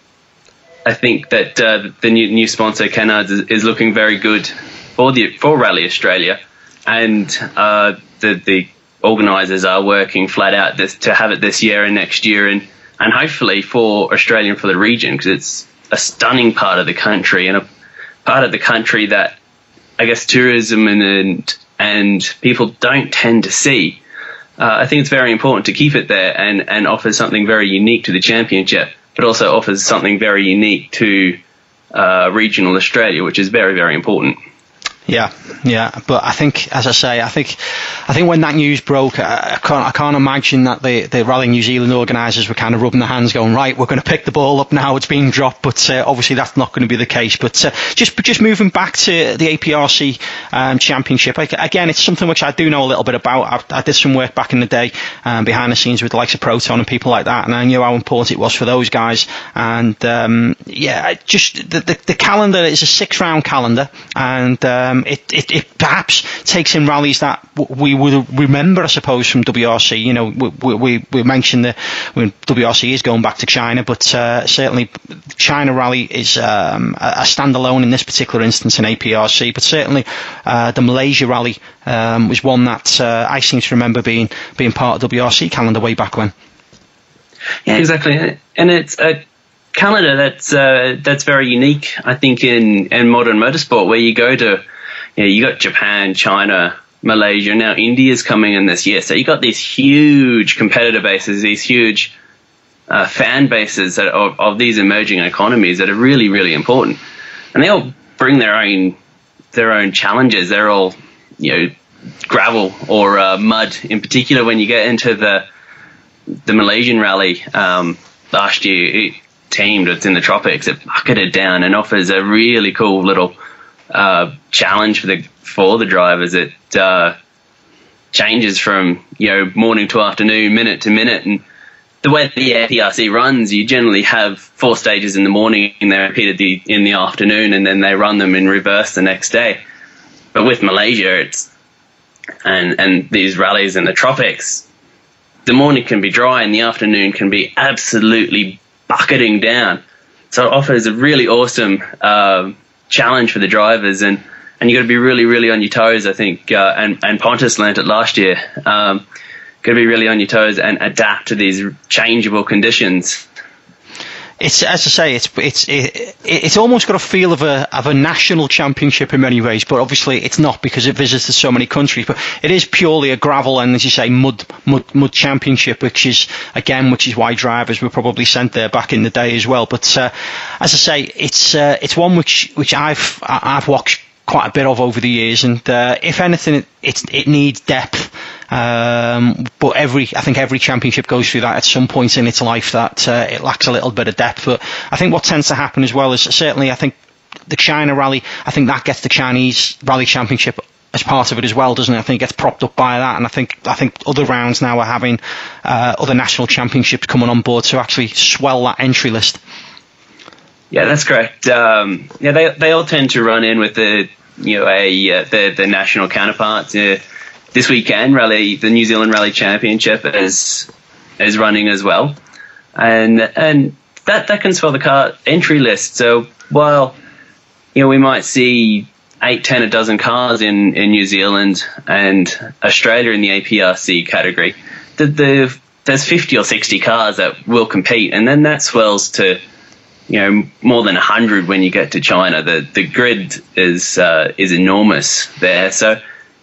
I think that uh, the new, new sponsor Kennards is, is looking very good for the for Rally Australia, and uh, the the organisers are working flat out this, to have it this year and next year, and, and hopefully for Australia and for the region, because it's a stunning part of the country and a part of the country that I guess tourism and and, and people don't tend to see. Uh, I think it's very important to keep it there and, and offer something very unique to the championship, but also offers something very unique to uh, regional Australia, which is very, very important. Yeah, yeah, but I think, as I say, I think, I think when that news broke, I, I can't, I can't imagine that the, the Rally New Zealand organisers were kind of rubbing their hands, going, right, we're going to pick the ball up now, it's being dropped. But uh, obviously that's not going to be the case. But uh, just, just moving back to the A P R C um, Championship, I, again, it's something which I do know a little bit about. I, I did some work back in the day um, behind the scenes with the likes of Proton and people like that, and I knew how important it was for those guys. And um, yeah, just the, the, the calendar is a six-round calendar, and um, It, it, it perhaps takes in rallies that we would remember, I suppose, from W R C. You know, we, we, we mentioned that when W R C is going back to China, but uh, certainly China Rally is um, a standalone in this particular instance in A P R C. But certainly uh, the Malaysia Rally um, was one that uh, I seem to remember being being part of W R C calendar way back when. Yeah, exactly. And it's a calendar that's uh, that's very unique, I think, in, in modern motorsport, where you go to, you know, you got Japan, China, Malaysia, now India's coming in this year. So you got these huge competitor bases, these huge uh, fan bases that of, of these emerging economies that are really, really important. And they all bring their own their own challenges. They're all, you know, gravel or uh, mud in particular. When you get into the the Malaysian rally um, last year, it teamed, it's in the tropics, it bucketed down and offers a really cool little uh, challenge for the for the drivers. It uh, changes from, you know, morning to afternoon, minute to minute, and the way the A P R C runs, you generally have four stages in the morning and they're repeated the, in the afternoon, and then they run them in reverse the next day. But with Malaysia, it's and and these rallies in the tropics, the morning can be dry and the afternoon can be absolutely bucketing down. So it offers a really awesome uh, challenge for the drivers, and, and you got to be really, really on your toes, I think. Uh, and, and Pontus learnt it last year. Um, got to be really on your toes and adapt to these changeable conditions. It's, as I say, it's it's it, it's almost got a feel of a of a national championship in many ways, but obviously it's not, because it visits so many countries. But it is purely a gravel and, as you say, mud mud mud championship, which is again, which is why drivers were probably sent there back in the day as well. But uh, as I say, it's uh, it's one which which I've I've watched quite a bit of over the years, and uh, if anything, it it, it needs depth. Um, but every, I think every championship goes through that at some point in its life, that uh, it lacks a little bit of depth. But I think what tends to happen as well is, certainly I think the China rally, I think that gets the Chinese Rally Championship as part of it as well, doesn't it? I think it gets propped up by that, and I think I think other rounds now are having uh, other national championships coming on board to actually swell that entry list. Yeah, that's correct. Um, yeah, they they all tend to run in with the, you know, a uh, the the national counterparts. Uh, This weekend, rally the New Zealand Rally Championship is is running as well, and and that that can swell the car entry list. So while, you know, we might see eight, ten, a dozen cars in, in New Zealand and Australia in the A P R C category, the, the there's fifty or sixty cars that will compete, and then that swells to, you know, more than a hundred when you get to China. The the grid is uh, is enormous there. So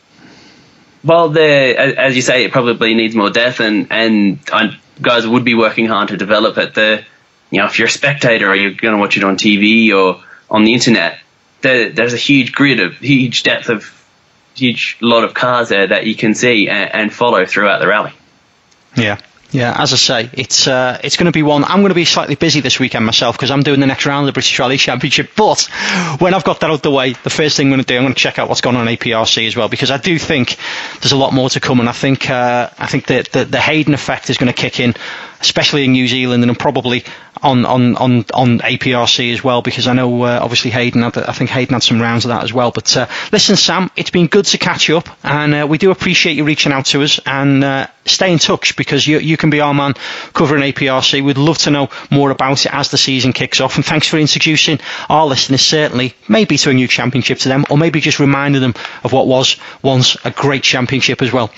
while there, as you say, it probably needs more depth, and, and guys would be working hard to develop it. The, you know, if you're a spectator or you're going to watch it on T V or on the internet, there, there's a huge grid of huge depth of huge lot of cars there that you can see and, and follow throughout the rally. Yeah. Yeah, as I say, it's uh, it's going to be one. I'm going to be slightly busy this weekend myself, because I'm doing the next round of the British Rally Championship. But when I've got that out of the way, the first thing I'm going to do, I'm going to check out what's going on in A P R C as well, because I do think there's a lot more to come, and I think uh, I think that the, the Hayden effect is going to kick in, especially in New Zealand, and probably on on, on, on A P R C as well, because I know uh, obviously Hayden had, I think Hayden had some rounds of that as well. But uh, listen, Sam, it's been good to catch you up, and uh, we do appreciate you reaching out to us, and uh, stay in touch, because you you can be our man covering A P R C. We'd love to know more about it as the season kicks off, and thanks for introducing our listeners, certainly, maybe to a new championship to them, or maybe just reminding them of what was once a great championship as well.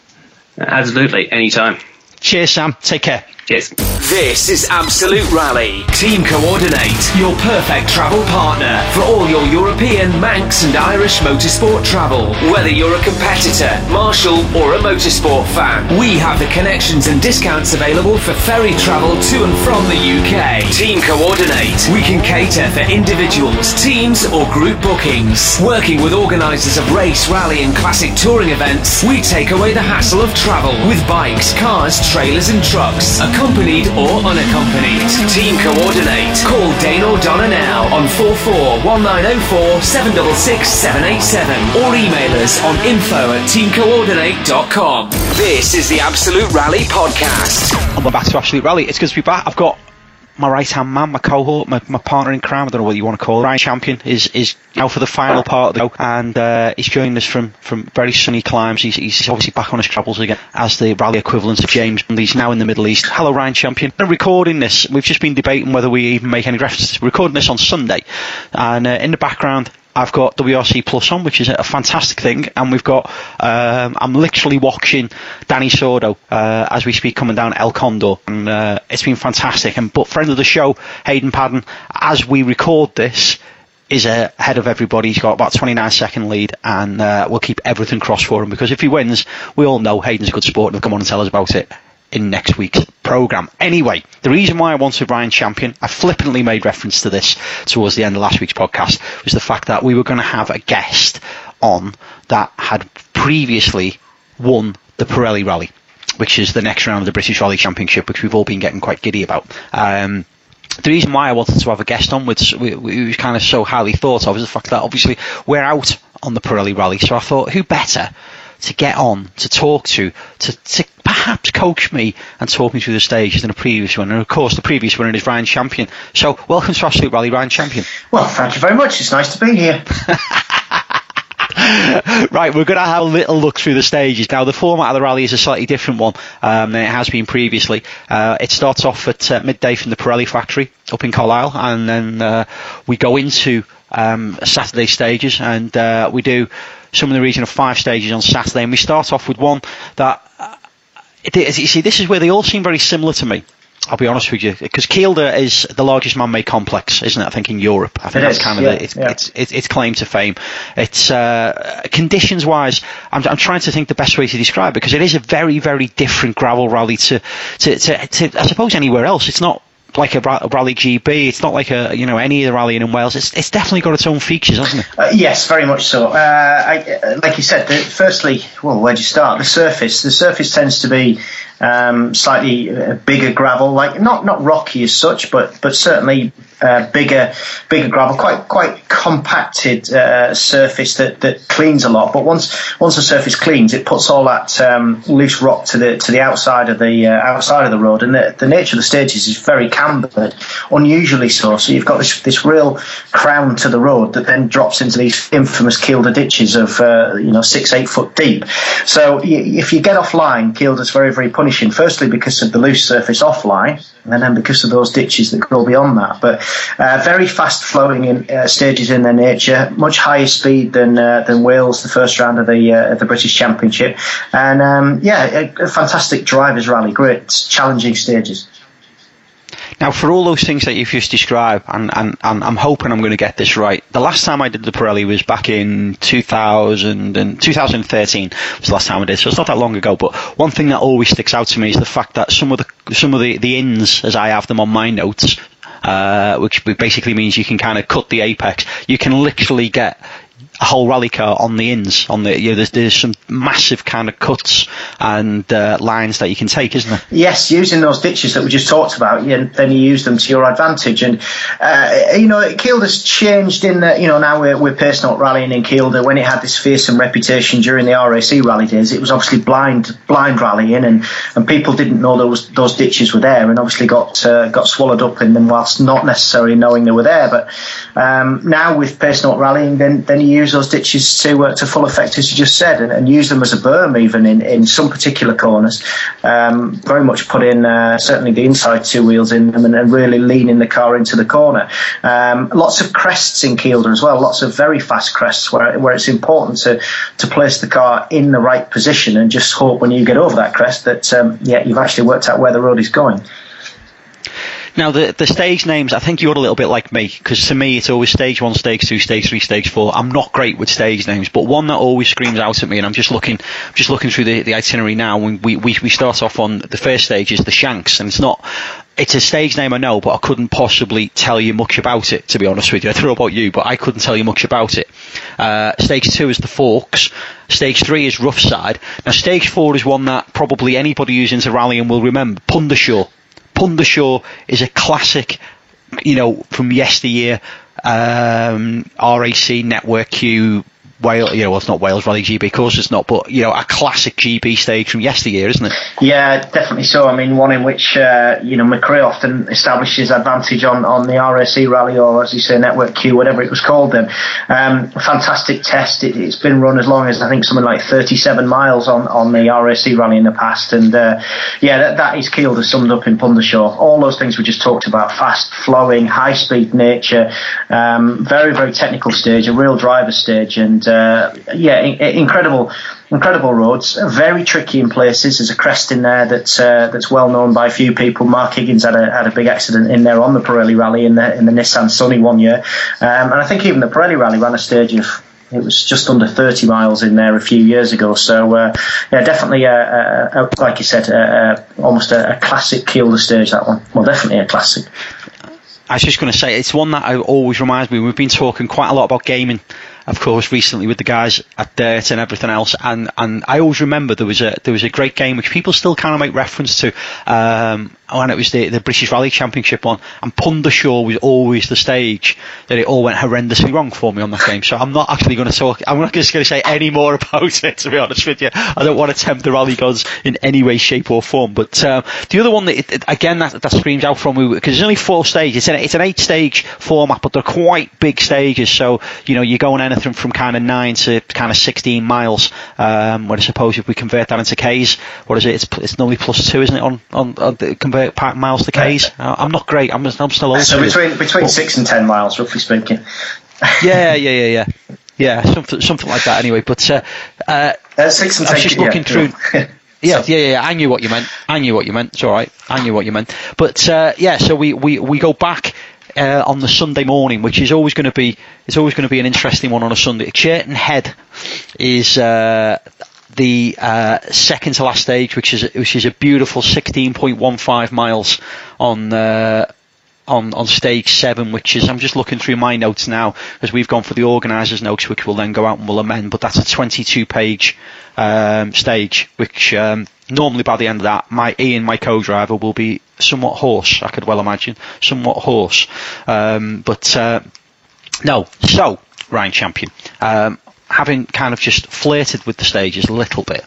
Absolutely, anytime. Cheers, Sam. Take care. Cheers. This is Absolute Rally. Team Coordinate, your perfect travel partner for all your European, Manx and Irish motorsport travel. Whether you're a competitor, marshal or a motorsport fan, we have the connections and discounts available for ferry travel to and from the U K. Team Coordinate, we can cater for individuals, teams or group bookings. Working with organisers of race, rally and classic touring events, we take away the hassle of travel with bikes, cars, trailers and trucks, accompanied or unaccompanied. Team Coordinate. Call Dane or Donna now on four four one nine oh four seven six six seven eight seven or email us on info at team coordinate dot com. This is the Absolute Rally Podcast. And we're back to Absolute Rally. It's good to be back. I've got my right-hand man, my cohort, my, my partner in crime, I don't know what you want to call it. Ryan Champion is is out for the final part of the show, and uh, he's joined us from, from very sunny climes. He's, he's obviously back on his travels again as the rally equivalent of James Bond. He's now in the Middle East. Hello, Ryan Champion. We're recording this. We've just been debating whether we even make any references. We're recording this on Sunday, and uh, in the background, I've got W R C Plus on, which is a fantastic thing, and we've got, um, I'm literally watching Danny Sordo uh, as we speak coming down El Condor, and uh, it's been fantastic. And but friend of the show, Hayden Padden, as we record this, is ahead of everybody. He's got about twenty-nine second lead, and uh, we'll keep everything crossed for him, because if he wins, we all know Hayden's a good sport, and he'll come on and tell us about it in next week's programme. Anyway, the reason why I wanted Ryan Champion, I flippantly made reference to this towards the end of last week's podcast, was the fact that we were going to have a guest on that had previously won the Pirelli Rally, which is the next round of the British Rally Championship, which we've all been getting quite giddy about. Um, the reason why I wanted to have a guest on, which was kind of so highly thought of, is the fact that obviously we're out on the Pirelli Rally, so I thought, who better to get on, to talk to, to, to perhaps coach me and talk me through the stages than a previous winner. And of course, the previous winner is Ryan Champion. So, welcome to Absolute Rally, Ryan Champion. Well, thank you very much. It's nice to be here. Right, we're going to have a little look through the stages. Now, the format of the rally is a slightly different one um, than it has been previously. Uh, it starts off at uh, midday from the Pirelli factory up in Carlisle, and then uh, we go into um, Saturday stages, and uh, we do some in the region of five stages on Saturday, and we start off with one that, uh, it, you see, this is where they all seem very similar to me. I'll be honest with you, because Kielder is the largest man-made complex, isn't it? I think in Europe. I think it that's is, kind of yeah, the, it's, yeah. it's, it's it's claim to fame. It's uh, conditions-wise, I'm, I'm trying to think the best way to describe it, because it is a very, very different gravel rally to, to, to, to I suppose, anywhere else. It's not like a, a Rally G B. It's not like a you know any of the rallying in Wales. It's it's definitely got its own features, hasn't it? Uh, yes, very much so. Uh, I, like you said, the, firstly, well, where do you start? The surface. The surface tends to be um, slightly uh, bigger gravel, like not not rocky as such, but but certainly uh, bigger bigger gravel, quite quite compacted uh, surface that, that cleans a lot. But once once the surface cleans, it puts all that um, loose rock to the to the outside of the uh, outside of the road, and the, the nature of the stages is very cambered, unusually so. So you've got this this real crown to the road that then drops into these infamous Kielder ditches of uh, you know six eight foot deep. So if you get offline, Kielder's very very punishing. Firstly, because of the loose surface offline, and then because of those ditches that go beyond that. But uh, very fast flowing in uh, stages in their nature, much higher speed than uh, than Wales, the first round of the uh, of the British Championship, and um, yeah, a, a fantastic drivers' rally, great challenging stages. Now, for all those things that you've just described, and, and, and I'm hoping I'm going to get this right, the last time I did the Pirelli was back in two thousand and twenty thirteen was the last time I did, so it's not that long ago. But one thing that always sticks out to me is the fact that some of the some of the, the ins, as I have them on my notes, uh, which basically means you can kind of cut the apex, you can literally get a whole rally car on the ins, on the you know, there's there's some massive kind of cuts and uh, lines that you can take, isn't there? Yes, using those ditches that we just talked about, you, then you use them to your advantage. And uh, you know, Kielder's changed in that, you know, now we're, we're pace note rallying in Kielder. When it had this fearsome reputation during the R A C rally days, it was obviously blind blind rallying, and, and people didn't know those those ditches were there, and obviously got uh, got swallowed up in them whilst not necessarily knowing they were there. But um, now with pace note rallying, then then you use those ditches to uh, to full effect, as you just said, and, and use them as a berm even in, in some particular corners. Um, very much put in uh, certainly the inside two wheels in them, and, and really leaning the car into the corner. Um, lots of crests in Kielder as well, lots of very fast crests where where it's important to to place the car in the right position and just hope when you get over that crest that um, yeah you've actually worked out where the road is going. Now, the the stage names, I think you're a little bit like me, because to me it's always stage one, stage two, stage three, stage four. I'm not great with stage names, but one that always screams out at me, and I'm just looking just looking through the, the itinerary now, when we, we, we start off on the first stage is the Shanks, and it's not, it's a stage name I know, but I couldn't possibly tell you much about it, to be honest with you. I don't know about you, but I couldn't tell you much about it. Uh, stage two is the Forks. Stage three is Roughside. Now, stage four is one that probably anybody who's into rallying will remember, Pundershaw. Pundershaw is a classic, you know, from yesteryear, um, R A C, Network Q, Wales, you know, well, it's not Wales Rally G B, of course it's not, but, you know, a classic G B stage from yesteryear, isn't it? Yeah, definitely so. I mean, one in which, uh, you know, McRae often establishes advantage on, on the R A C Rally, or as you say, Network Q, whatever it was called then. Um, fantastic test. It, it's been run as long as, I think, something like thirty-seven miles on, on the R A C Rally in the past. And, uh, yeah, that, that is Kielder summed up in Pundershaw. All those things we just talked about, fast flowing, high speed nature, um, very, very technical stage, a real driver stage. And, Uh, yeah, in- incredible, incredible roads. Very tricky in places. There's a crest in there that's uh, that's well known by a few people. Mark Higgins had a had a big accident in there on the Pirelli Rally in the in the Nissan Sunny one year, um, and I think even the Pirelli Rally ran a stage of, it was just under thirty miles in there a few years ago. So uh, yeah, definitely a, a, a, like you said, a, a, almost a, a classic Kielder stage, that one. Well, definitely a classic. I was just going to say, it's one that always reminds me, we've been talking quite a lot about gaming, of course, recently with the guys at Dirt and everything else, and, and I always remember there was a there was a great game which people still kind of make reference to, um, when it was the, the British Rally Championship one, and Pundershaw was always the stage that it all went horrendously wrong for me on that game. So I'm not actually going to talk, I'm not just going to say any more about it, to be honest with you. I don't want to tempt the rally gods in any way, shape or form. But um, the other one, that it, again, that, that screams out from me, because there's only four stages. It's an, it's an eight stage format, but they're quite big stages. So, you know, you're going anything from kind of nine to kind of sixteen miles. Um, where I suppose if we convert that into Ks, what is it? It's, it's normally plus two, isn't it, on, on, on the convert miles to Ks? Uh, I'm not great. I'm, I'm still old. So between between but, six and ten miles, roughly speaking. yeah, yeah, yeah, yeah, yeah, something something like that. Anyway, but uh, uh, uh, six and ten. I was just looking yeah, through. Yeah. Yeah, yeah, yeah. I knew what you meant. I knew what you meant. It's all right. I knew what you meant. But uh, yeah, so we, we, we go back uh, on the Sunday morning, which is always going to be it's always going to be an interesting one on a Sunday. Churton Head is uh, the uh, second to last stage, which is which is a beautiful sixteen point one five miles on. Uh, On, on stage seven, which is, I'm just looking through my notes now, as we've gone for the organisers' notes, which will then go out and we'll amend, but that's a twenty-two page um, stage, which um, normally by the end of that, my Ian, my co-driver, will be somewhat hoarse, I could well imagine, somewhat hoarse. Um, but uh, no, so, Ryan Champion, um, having kind of just flirted with the stages a little bit,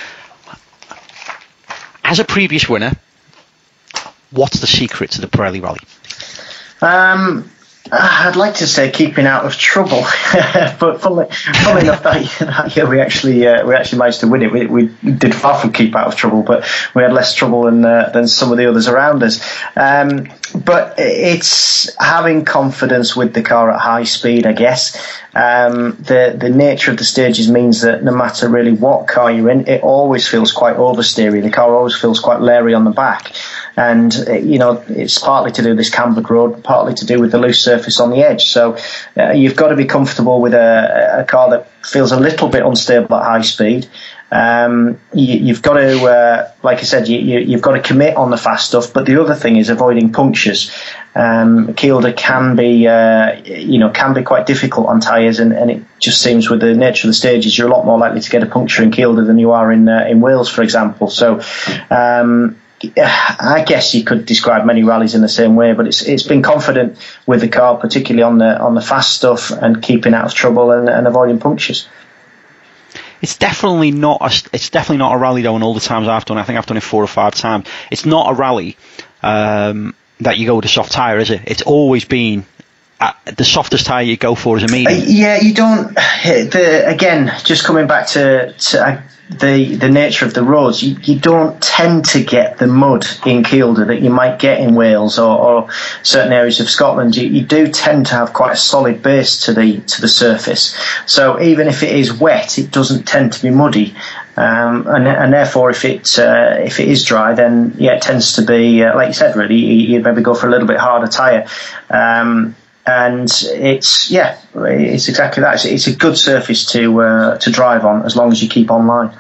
as a previous winner, what's the secret to the Pirelli Rally? Um, I'd like to say keeping out of trouble, but funnily, funnily enough, that, that year we actually uh, we actually managed to win it. We, we did far from keep out of trouble, but we had less trouble than uh, than some of the others around us. Um, but it's having confidence with the car at high speed, I guess. Um, the the nature of the stages means that no matter really what car you're in, it always feels quite oversteery. The car always feels quite leery on the back. And, you know, it's partly to do with this cambered road, partly to do with the loose surface on the edge. So uh, you've got to be comfortable with a, a car that feels a little bit unstable at high speed. Um, you, you've got to, uh, like I said, you, you, you've got to commit on the fast stuff. But the other thing is avoiding punctures. Um, Kielder can be, uh, you know, can be quite difficult on tyres, and, and it just seems with the nature of the stages, you're a lot more likely to get a puncture in Kielder than you are in uh, in Wales, for example. So. Um, I guess you could describe many rallies in the same way, but it's it's been confident with the car, particularly on the on the fast stuff, and keeping out of trouble and, and avoiding punctures. It's definitely not a, it's definitely not a rally though. And all the times I've done, I think I've done it four or five times. It's not a rally um, that you go with a soft tyre, is it? It's always been. Uh, the softest tyre you go for is a medium. Uh, yeah, you don't. The, again, just coming back to, to uh, the the nature of the roads, you, you don't tend to get the mud in Kielder that you might get in Wales or, or certain areas of Scotland. You, you do tend to have quite a solid base to the to the surface. So even if it is wet, it doesn't tend to be muddy. Um, and, and therefore, if it uh, if it is dry, then yeah, it tends to be uh, like you said. Really, you, you'd maybe go for a little bit harder tyre. Um, And it's yeah, it's exactly that. It's, it's a good surface to uh, to drive on as long as you keep on line.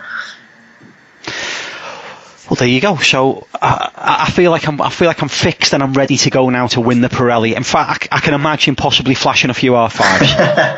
Well, there you go. So uh, I feel like I'm I feel like I'm fixed and I'm ready to go now to win the Pirelli. In fact, I, I can imagine possibly flashing a few R fives.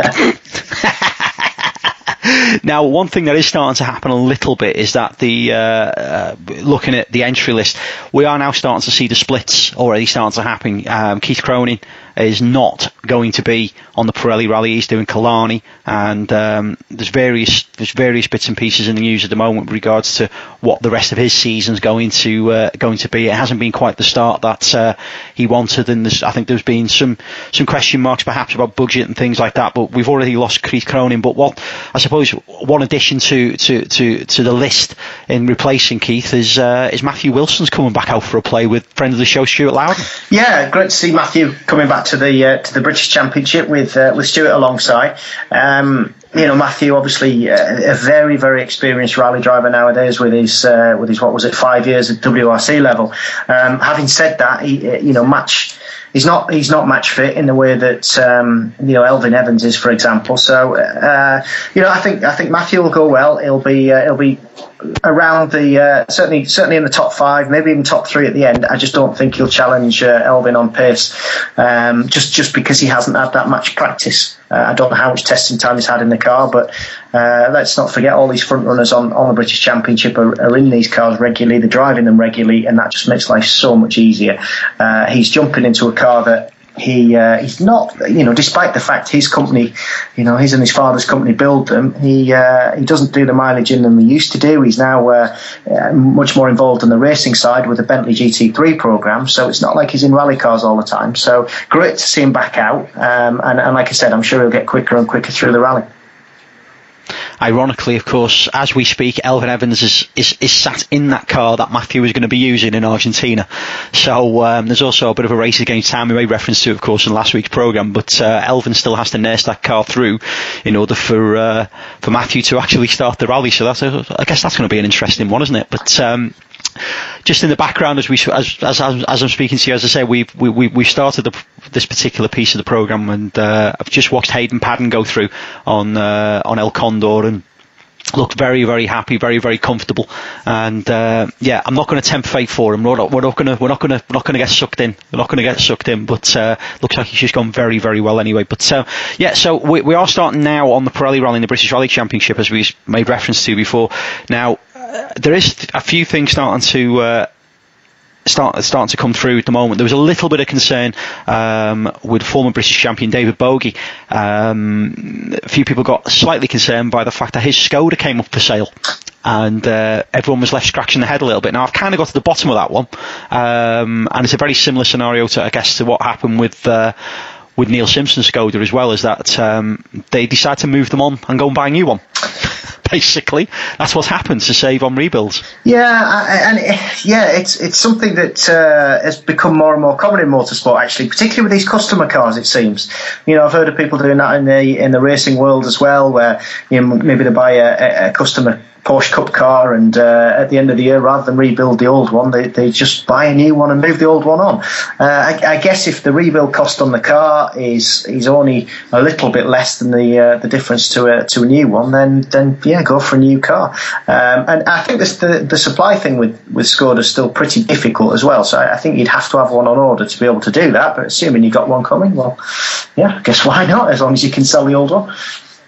Now, one thing that is starting to happen a little bit is that the uh, uh, looking at the entry list, we are now starting to see the splits already starting to happen. Um, Keith Cronin is not going to be on the Pirelli Rally. He's doing Killarney, and um, there's various there's various bits and pieces in the news at the moment with regards to what the rest of his season's going to uh, going to be. It hasn't been quite the start that uh, he wanted, and there's, I think there's been some some question marks perhaps about budget and things like that. But we've already lost Keith Cronin. But what I suppose one addition to to to, to the list in replacing Keith is uh, is Matthew Wilson's coming back out for a play with friend of the show Stuart Loudon. Yeah, great to see Matthew coming back to the uh, to the British Championship with uh, with Stuart alongside. Um, you know, Matthew obviously uh, a very very experienced rally driver nowadays with his uh, with his what was it five years at W R C level. Um, having said that, he you know match. He's not he's not match fit in the way that um, you know Elfyn Evans is, for example. So uh, you know I think I think Matthew will go well. He'll be uh, he'll be around the uh, certainly certainly in the top five, maybe even top three at the end. I just don't think he'll challenge uh, Elfyn on pace, um, just just because he hasn't had that much practice. Uh, I don't know how much testing time he's had in the car, but uh, let's not forget all these front runners on, on the British Championship are, are in these cars regularly. They're driving them regularly, and that just makes life so much easier. Uh, he's jumping into a car that he uh, he's not, you know, despite the fact his company, you know, his and his father's company build them, he uh, he doesn't do the mileage in them he used to do. He's now uh, uh, much more involved on the racing side with the Bentley G T three program, so it's not like he's in rally cars all the time. So great to see him back out, um, and, and like I said, I'm sure he'll get quicker and quicker through the rally. Ironically, of course, as we speak, Elfyn Evans is, is, is sat in that car that Matthew is going to be using in Argentina. So um, there's also a bit of a race against time. We made reference to, of course, in last week's programme. But uh, Elfyn still has to nurse that car through in order for uh, for Matthew to actually start the rally. So that's a, I guess that's going to be an interesting one, isn't it? But um, just in the background, as we as as, as I'm speaking to you, as I say, we've we we we started the, this particular piece of the programme, and uh, I've just watched Hayden Paddon go through on uh, on El Condor and looked very, very happy, very, very comfortable, and uh, yeah, I'm not going to tempt fate for him. We're not, we're not going to, we're not going to, we're not going to get sucked in. We're not going to get sucked in. But uh, looks like he's just gone very, very well anyway. But uh, yeah, so we, we are starting now on the Pirelli Rally in the British Rally Championship, as we made reference to before. Now uh, there is a few things starting to. Uh, Start, starting to come through at the moment. There was a little bit of concern um, with former British champion David Bogie. Um, a few people got slightly concerned by the fact that his Skoda came up for sale, and uh, everyone was left scratching their head a little bit. Now I've kind of got to the bottom of that one, um, and it's a very similar scenario to, I guess, to what happened with uh, with Neil Simpson's Skoda as well. Is that um, they decide to move them on and go and buy a new one. Basically, that's what's happened to save on rebuilds. Yeah, and it, yeah, it's it's something that uh, has become more and more common in motorsport. Actually, particularly with these customer cars, it seems. You know, I've heard of people doing that in the in the racing world as well, where you know maybe they buy a, a customer Porsche Cup car, and uh, at the end of the year, rather than rebuild the old one, they, they just buy a new one and move the old one on. Uh, I, I guess if the rebuild cost on the car is is only a little bit less than the uh, the difference to a to a new one, then then yeah, go for a new car. Um, and I think this, the the supply thing with with Skoda is still pretty difficult as well. So I, I think you'd have to have one on order to be able to do that. But assuming you got one coming, well, yeah, I guess why not? As long as you can sell the old one.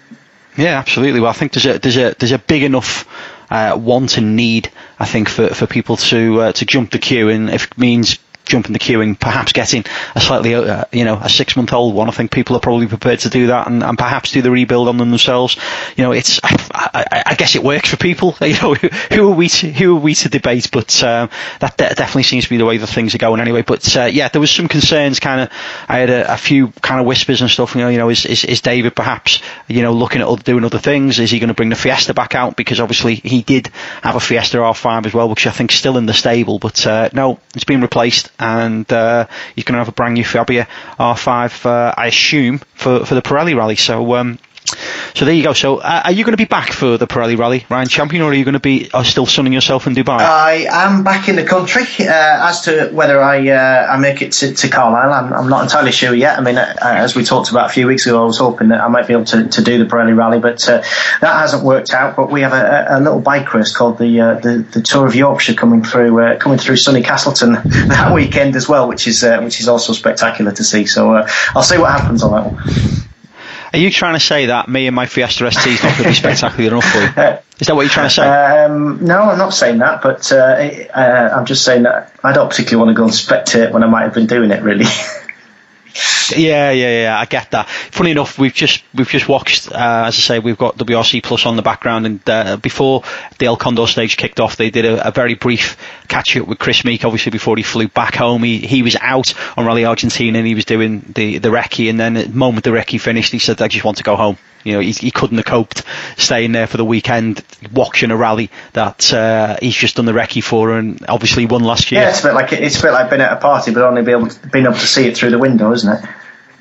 Yeah, absolutely. Well, I think there's a there's a there's a big enough uh, want and need, I think, for, for people to uh, to jump the queue, and if it means jumping the queue and perhaps getting a slightly uh, you know a six month old one, I think people are probably prepared to do that, and, and perhaps do the rebuild on them themselves. You know, it's I, I, I guess it works for people. You know, who, who are we to, who are we to debate? But um, that de- definitely seems to be the way the things are going anyway. But uh, yeah, there was some concerns. Kind of, I had a, a few kind of whispers and stuff. You know, you know, is is, is David perhaps you know looking at other, doing other things? Is he going to bring the Fiesta back out? Because obviously he did have a Fiesta R five as well, which I think is still in the stable. But uh, no, it's been replaced, and uh, he's going to have a brand new Fabia R five, uh, I assume, for for the Pirelli Rally. So. Um, So there you go. So uh, are you going to be back for the Pirelli Rally, Ryan Champion, or are you going to be uh, still sunning yourself in Dubai? I am back in the country. Uh, as to whether I uh, I make it to, to Carlisle, I'm, I'm not entirely sure yet. I mean, uh, as we talked about a few weeks ago, I was hoping that I might be able to, to do the Pirelli Rally, but uh, that hasn't worked out. But we have a, a little bike race called the, uh, the the Tour of Yorkshire coming through uh, coming through sunny Castleton that weekend as well, which is uh, which is also spectacular to see. So uh, I'll see what happens on that one. Are you trying to say that me and my Fiesta S T is not going to be spectacular enough for you? Is that what you're trying to say? Um, no, I'm not saying that, but uh, uh, I'm just saying that I don't particularly want to go and spectate when I might have been doing it, really. Yeah, yeah, yeah. I get that. Funny enough, we've just we've just watched. Uh, as I say, we've got W R C Plus on the background, and uh, before the El Condor stage kicked off, they did a, a very brief catch up with Chris Meek. Obviously, before he flew back home, he he was out on Rally Argentina, and he was doing the the recce. And then, at the moment the recce finished, he said, "I just want to go home." You know, he, he couldn't have coped staying there for the weekend watching a rally that uh, he's just done the recce for, and obviously won last year. Yeah, it's a bit like it's a bit like being at a party, but only be able to, being able to see it through the window, isn't it?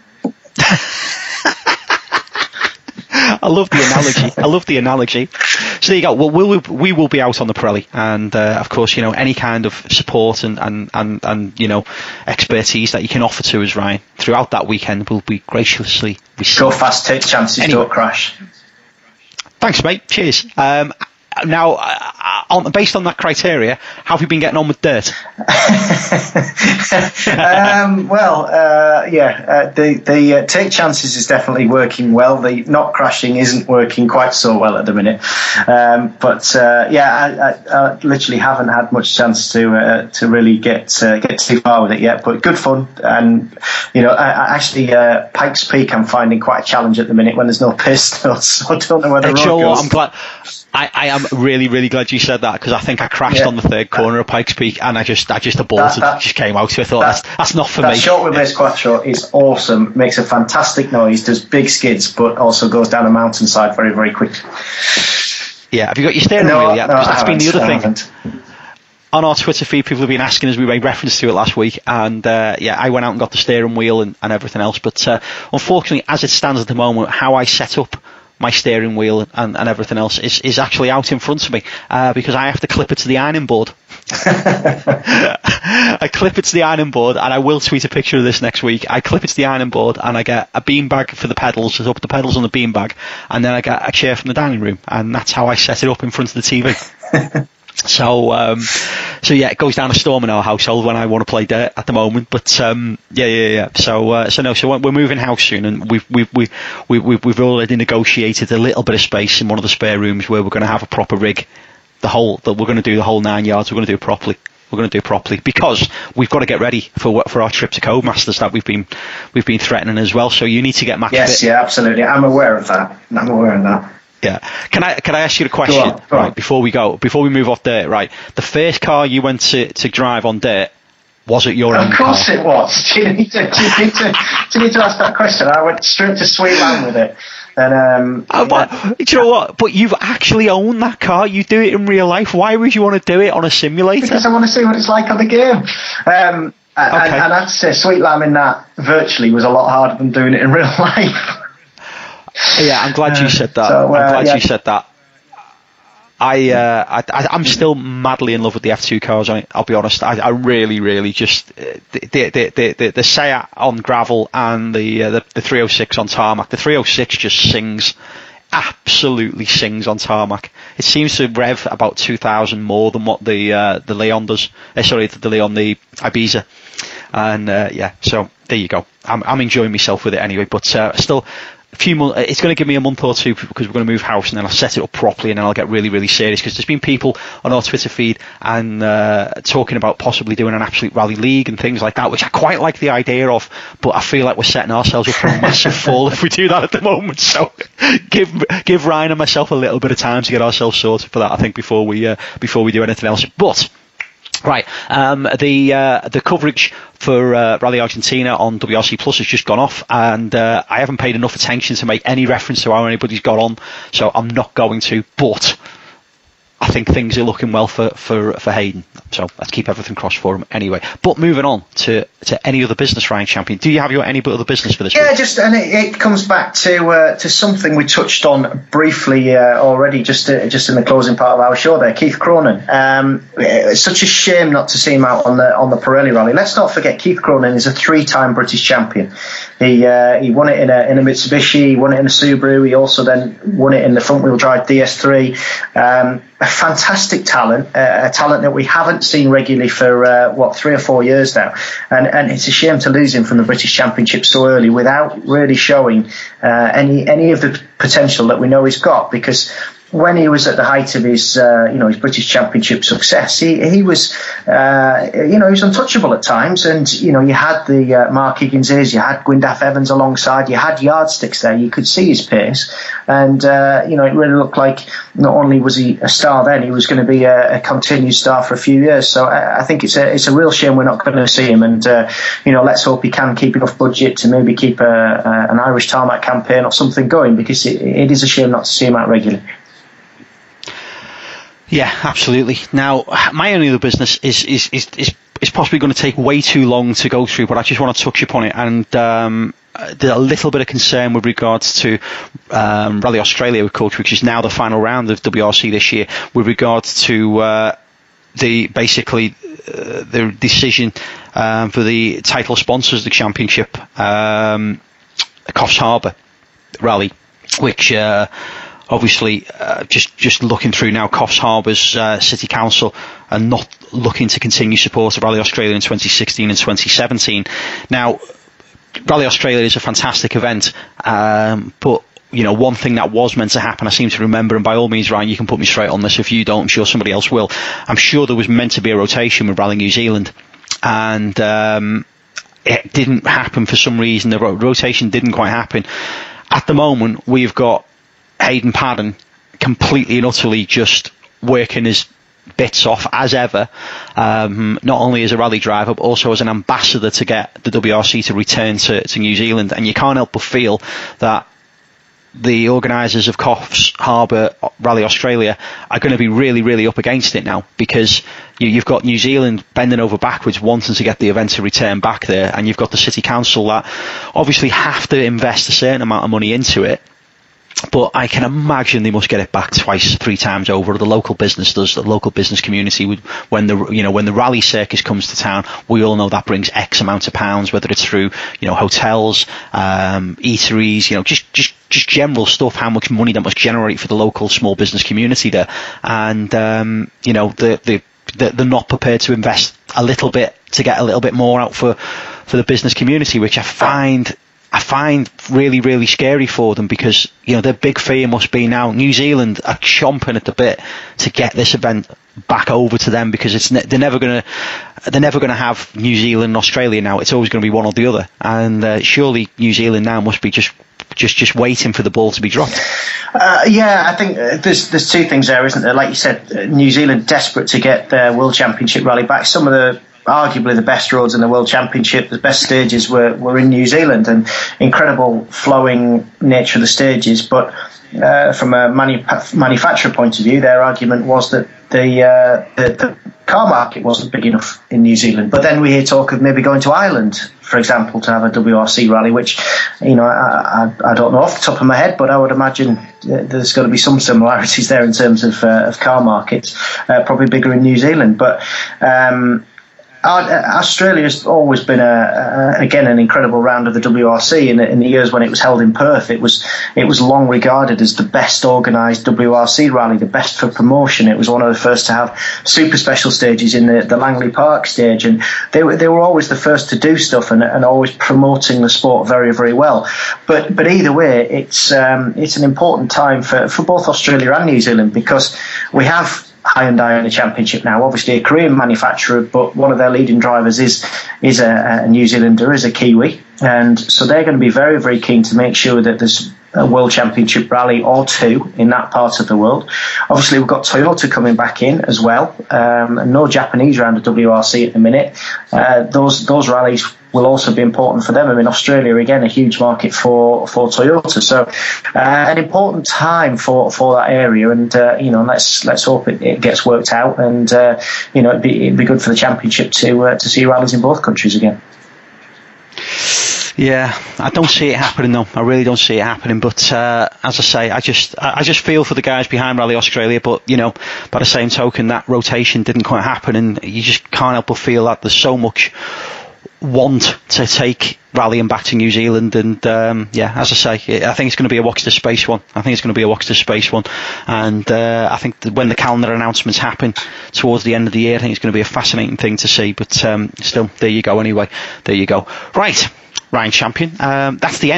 I love the analogy. I love the analogy. So there you go. Well, we'll we will be out on the Pirelli, and uh, of course, you know, any kind of support and, and, and, and you know expertise that you can offer to us, Ryan, throughout that weekend will be graciously received. Go fast, take chances, anyway. Don't crash. Thanks, mate. Cheers. Um, now, uh, on, based on that criteria, how have you been getting on with dirt? um, well, uh, yeah, uh, the the uh, take chances is definitely working well. The not crashing isn't working quite so well at the minute. Um, but uh, yeah, I, I, I literally haven't had much chance to uh, to really get uh, get too far with it yet. But good fun, and you know, I, I actually uh, Pikes Peak I'm finding quite a challenge at the minute when there's no pistols. So I don't know where the road Joe, goes. I'm glad. I, I am really, really glad you said that, because I think I crashed yeah. on the third corner of Pikes Peak, and I just, I just aborted. That, that, just came out. So I thought that, that's, that's not for that me. That short wheelbase quattro is awesome. Makes a fantastic noise. Does big skids, but also goes down a mountainside very, very quickly. Yeah. Have you got your steering no, wheel yet? No, Because that's been the other I thing. Haven't. On our Twitter feed, people have been asking us. We made reference to it last week, and uh, yeah, I went out and got the steering wheel and, and everything else. But uh, unfortunately, as it stands at the moment, how I set up my steering wheel and, and everything else is, is actually out in front of me, uh, because I have to clip it to the ironing board. I clip it to the ironing board, and I will tweet a picture of this next week. I clip it to the ironing board, and I get a beanbag for the pedals, so I put the pedals on the beanbag, and then I get a chair from the dining room, and that's how I set it up in front of the T V. So, um, so yeah, it goes down a storm in our household when I want to play dirt at the moment. But um, yeah, yeah, yeah. So, uh, so no. So we're moving house soon, and we've we've we we we we've already negotiated a little bit of space in one of the spare rooms where we're going to have a proper rig. The whole that we're going to do the whole nine yards. We're going to do it properly. We're going to do it properly because we've got to get ready for for our trip to Codemasters that we've been we've been threatening as well. So you need to get match yes, fit. yeah, absolutely. I'm aware of that. I'm aware of that. Yeah. Can I can I ask you a question? Go on, go on. Right, before we go, before we move off dirt, right? The first car you went to, to drive on dirt, was it your own car? Of course it was. Do you need to do you need to do you need to ask that question? I went straight to Sweetland with it. And um oh, but, yeah. do you know what? But you've actually owned that car. You do it in real life. Why would you want to do it on a simulator? Because I want to see what it's like on the game. Um and, okay. and, and I have to say Sweet Lamb in that virtually was a lot harder than doing it in real life. Yeah, I'm glad you said that. So, uh, I'm glad yeah. you said that. I, uh, I, I'm still madly in love with the F two cars. I, I'll be honest. I, I really, really just uh, the the the the, the Seat on gravel and the, uh, the the three oh six on tarmac. The three oh six just sings, absolutely sings on tarmac. It seems to rev about two thousand more than what the uh, the Leon does. Uh, sorry, the Leon, the Ibiza. And uh, yeah, so there you go. I'm I'm enjoying myself with it anyway. But uh, still. A few months, it's going to give me a month or two because we're going to move house, and then I'll set it up properly, and then I'll get really, really serious because there's been people on our Twitter feed and uh, talking about possibly doing an absolute rally league and things like that, which I quite like the idea of, but I feel like we're setting ourselves up for a massive fall if we do that at the moment. So give give Ryan and myself a little bit of time to get ourselves sorted for that, I think, before we uh, before we do anything else. But right, um, the uh, the coverage for uh, Rally Argentina on W R C Plus has just gone off, and uh, I haven't paid enough attention to make any reference to how anybody's got on, so I'm not going to. But I think things are looking well for, for, for Hayden, so let's keep everything crossed for him anyway. But moving on to, to any other business, Ryan Champion, do you have your any other business for this yeah, week? just and it, it comes back to uh, to something we touched on briefly uh, already, just uh, just in the closing part of our show there. Keith Cronin, um, it's such a shame not to see him out on the on the Pirelli rally. Let's not forget Keith Cronin is a three-time British champion. He uh, he won it in a in a Mitsubishi, he won it in a Subaru. He also then won it in the front-wheel drive D S three. Um, a fantastic talent, uh, a talent that we haven't seen regularly for uh, what three or four years now, and and it's a shame to lose him from the British Championship so early without really showing uh, any any of the potential that we know he's got. Because when he was at the height of his, uh, you know, his British Championship success, he he was, uh, you know, he was untouchable at times. And you know, you had the uh, Mark Higginses, you had Gwyndaf Evans alongside, you had yardsticks there. You could see his pace, and uh, you know, it really looked like not only was he a star then, he was going to be a, a continued star for a few years. So I, I think it's a it's a real shame we're not going to see him. And uh, you know, let's hope he can keep enough budget to maybe keep a, a, an Irish tarmac campaign or something going, because it, it is a shame not to see him out regularly. Yeah, absolutely. Now, my only other business is is is is, is possibly going to take way too long to go through, but I just want to touch upon it. And um, there's a little bit of concern with regards to um, Rally Australia, of course, which is now the final round of W R C this year, with regards to uh, the basically uh, the decision um, for the title sponsors of the championship, um, Coffs Harbour Rally, which. Uh, Obviously, uh, just just looking through now, Coffs Harbour's uh, City Council are not looking to continue support of Rally Australia in twenty sixteen and twenty seventeen. Now, Rally Australia is a fantastic event, um, but you know, one thing that was meant to happen, I seem to remember, and by all means, Ryan, you can put me straight on this if you don't. I'm sure somebody else will. I'm sure there was meant to be a rotation with Rally New Zealand, and um, it didn't happen for some reason. The ro- rotation didn't quite happen. At the moment, we've got Hayden Paddon completely and utterly just working his bits off as ever, um, not only as a rally driver but also as an ambassador to get the W R C to return to, to New Zealand. And you can't help but feel that the organisers of Coffs Harbour Rally Australia are going to be really, really up against it now, because you, you've got New Zealand bending over backwards wanting to get the event to return back there, and you've got the City Council that obviously have to invest a certain amount of money into it. But I can imagine they must get it back twice, three times over. The local business does. The local business community would, when the you know when the rally circus comes to town, we all know that brings X amount of pounds, whether it's through you know hotels, um, eateries, you know just just just general stuff. How much money that must generate for the local small business community there, and um, you know the the they're not prepared to invest a little bit to get a little bit more out for for the business community, which I find. I find really, really scary for them, because you know their big fear must be now New Zealand are chomping at the bit to get this event back over to them, because it's ne- they're never going to they're never going to have New Zealand and Australia now. It's always going to be one or the other, and uh, surely New Zealand now must be just just just waiting for the ball to be dropped. Uh, yeah, I think uh, there's there's two things there, isn't there? Like you said, uh, New Zealand desperate to get their World Championship rally back. Some of the arguably the best roads in the World Championship, the best stages were, were in New Zealand, and incredible flowing nature of the stages. But uh, from a manu- manufacturer point of view, their argument was that the, uh, the the car market wasn't big enough in New Zealand. But then we hear talk of maybe going to Ireland, for example, to have a W R C rally, which, you know, I, I, I don't know off the top of my head, but I would imagine there's going to be some similarities there in terms of, uh, of car markets, uh, probably bigger in New Zealand. But um, Australia has always been, a, a, again, an incredible round of the W R C. In, in the years when it was held in Perth, it was it was long regarded as the best organised W R C rally, the best for promotion. It was one of the first to have super special stages in the, the Langley Park stage, and they were they were always the first to do stuff and, and always promoting the sport very, very well. But but either way, it's um, it's an important time for, for both Australia and New Zealand, because we have Hyundai in the championship now, obviously a Korean manufacturer, but one of their leading drivers is is a, a New Zealander, is a Kiwi, and so they're going to be very, very keen to make sure that there's a World Championship rally or two in that part of the world. Obviously, we've got Toyota coming back in as well, um, and no Japanese round of W R C at the minute. Uh, those those rallies will also be important for them. I mean, Australia, again, a huge market for, for Toyota. So uh, an important time for, for that area. And, uh, you know, let's let's hope it, it gets worked out. And, uh, you know, it'd be, it'd be good for the championship to uh, to see rallies in both countries again. Yeah, I don't see it happening though. I really don't see it happening. But uh, as I say, I just I just feel for the guys behind Rally Australia. But you know, by the same token, that rotation didn't quite happen, and you just can't help but feel that there's so much want to take rallying back to New Zealand. And um, yeah, as I say, I think it's going to be a watch this space one. I think it's going to be a watch this space one. And uh, I think that when the calendar announcements happen towards the end of the year, I think it's going to be a fascinating thing to see. But um, still, there you go. Anyway, there you go. Right. Ryan Champion, um, that's the end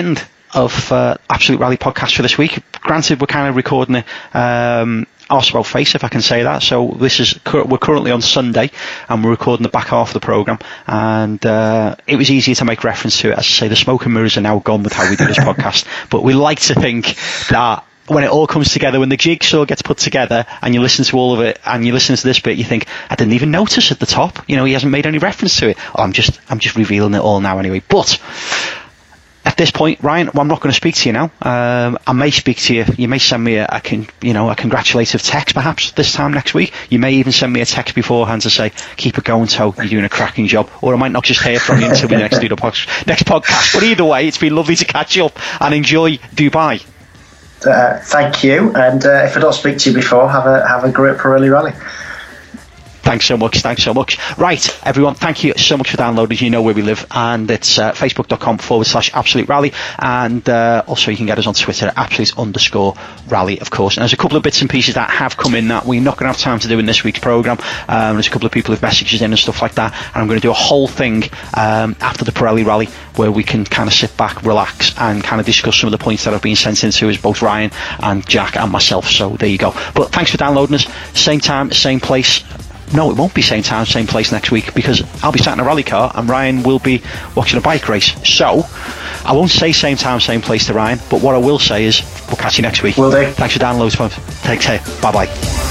of uh, Absolute Rally podcast for this week. Granted, we're kind of recording it um, arse about face, if I can say that. So this is we're currently on Sunday, and we're recording the back half of the programme. And uh, it was easier to make reference to it. As I say, the smoke and mirrors are now gone with how we do this podcast. But we like to think that when it all comes together, when the jigsaw gets put together and you listen to all of it and you listen to this bit, you think, I didn't even notice at the top, you know, he hasn't made any reference to it. Oh, I'm just I'm just revealing it all now anyway. But at this point, Ryan, well, I'm not going to speak to you now. Um, I may speak to you. You may send me a, a, con, you know, a congratulative text perhaps this time next week. You may even send me a text beforehand to say, keep it going, Toe, you're doing a cracking job. Or I might not just hear from you until we next do the po- next podcast. But either way, it's been lovely to catch you up and enjoy Dubai. Uh, thank you, and uh, if I don't speak to you before, have a have a great Pirelli rally. Thanks so much, thanks so much. Right, everyone, thank you so much for downloading. You know where we live, and it's uh, facebook.com forward slash Absolute Rally, and uh, also you can get us on Twitter at Absolute underscore Rally, of course. And there's a couple of bits and pieces that have come in that we're not going to have time to do in this week's programme. Um, there's a couple of people who've messaged us in and stuff like that, and I'm going to do a whole thing um, after the Pirelli Rally where we can kind of sit back, relax, and kind of discuss some of the points that have been sent in to us, both Ryan and Jack and myself. So there you go. But thanks for downloading us. Same time, same place. No, it won't be same time, same place next week, because I'll be sat in a rally car and Ryan will be watching a bike race. So I won't say same time, same place to Ryan, but what I will say is we'll catch you next week. Will do. Thanks for downloading. Take care. Bye bye.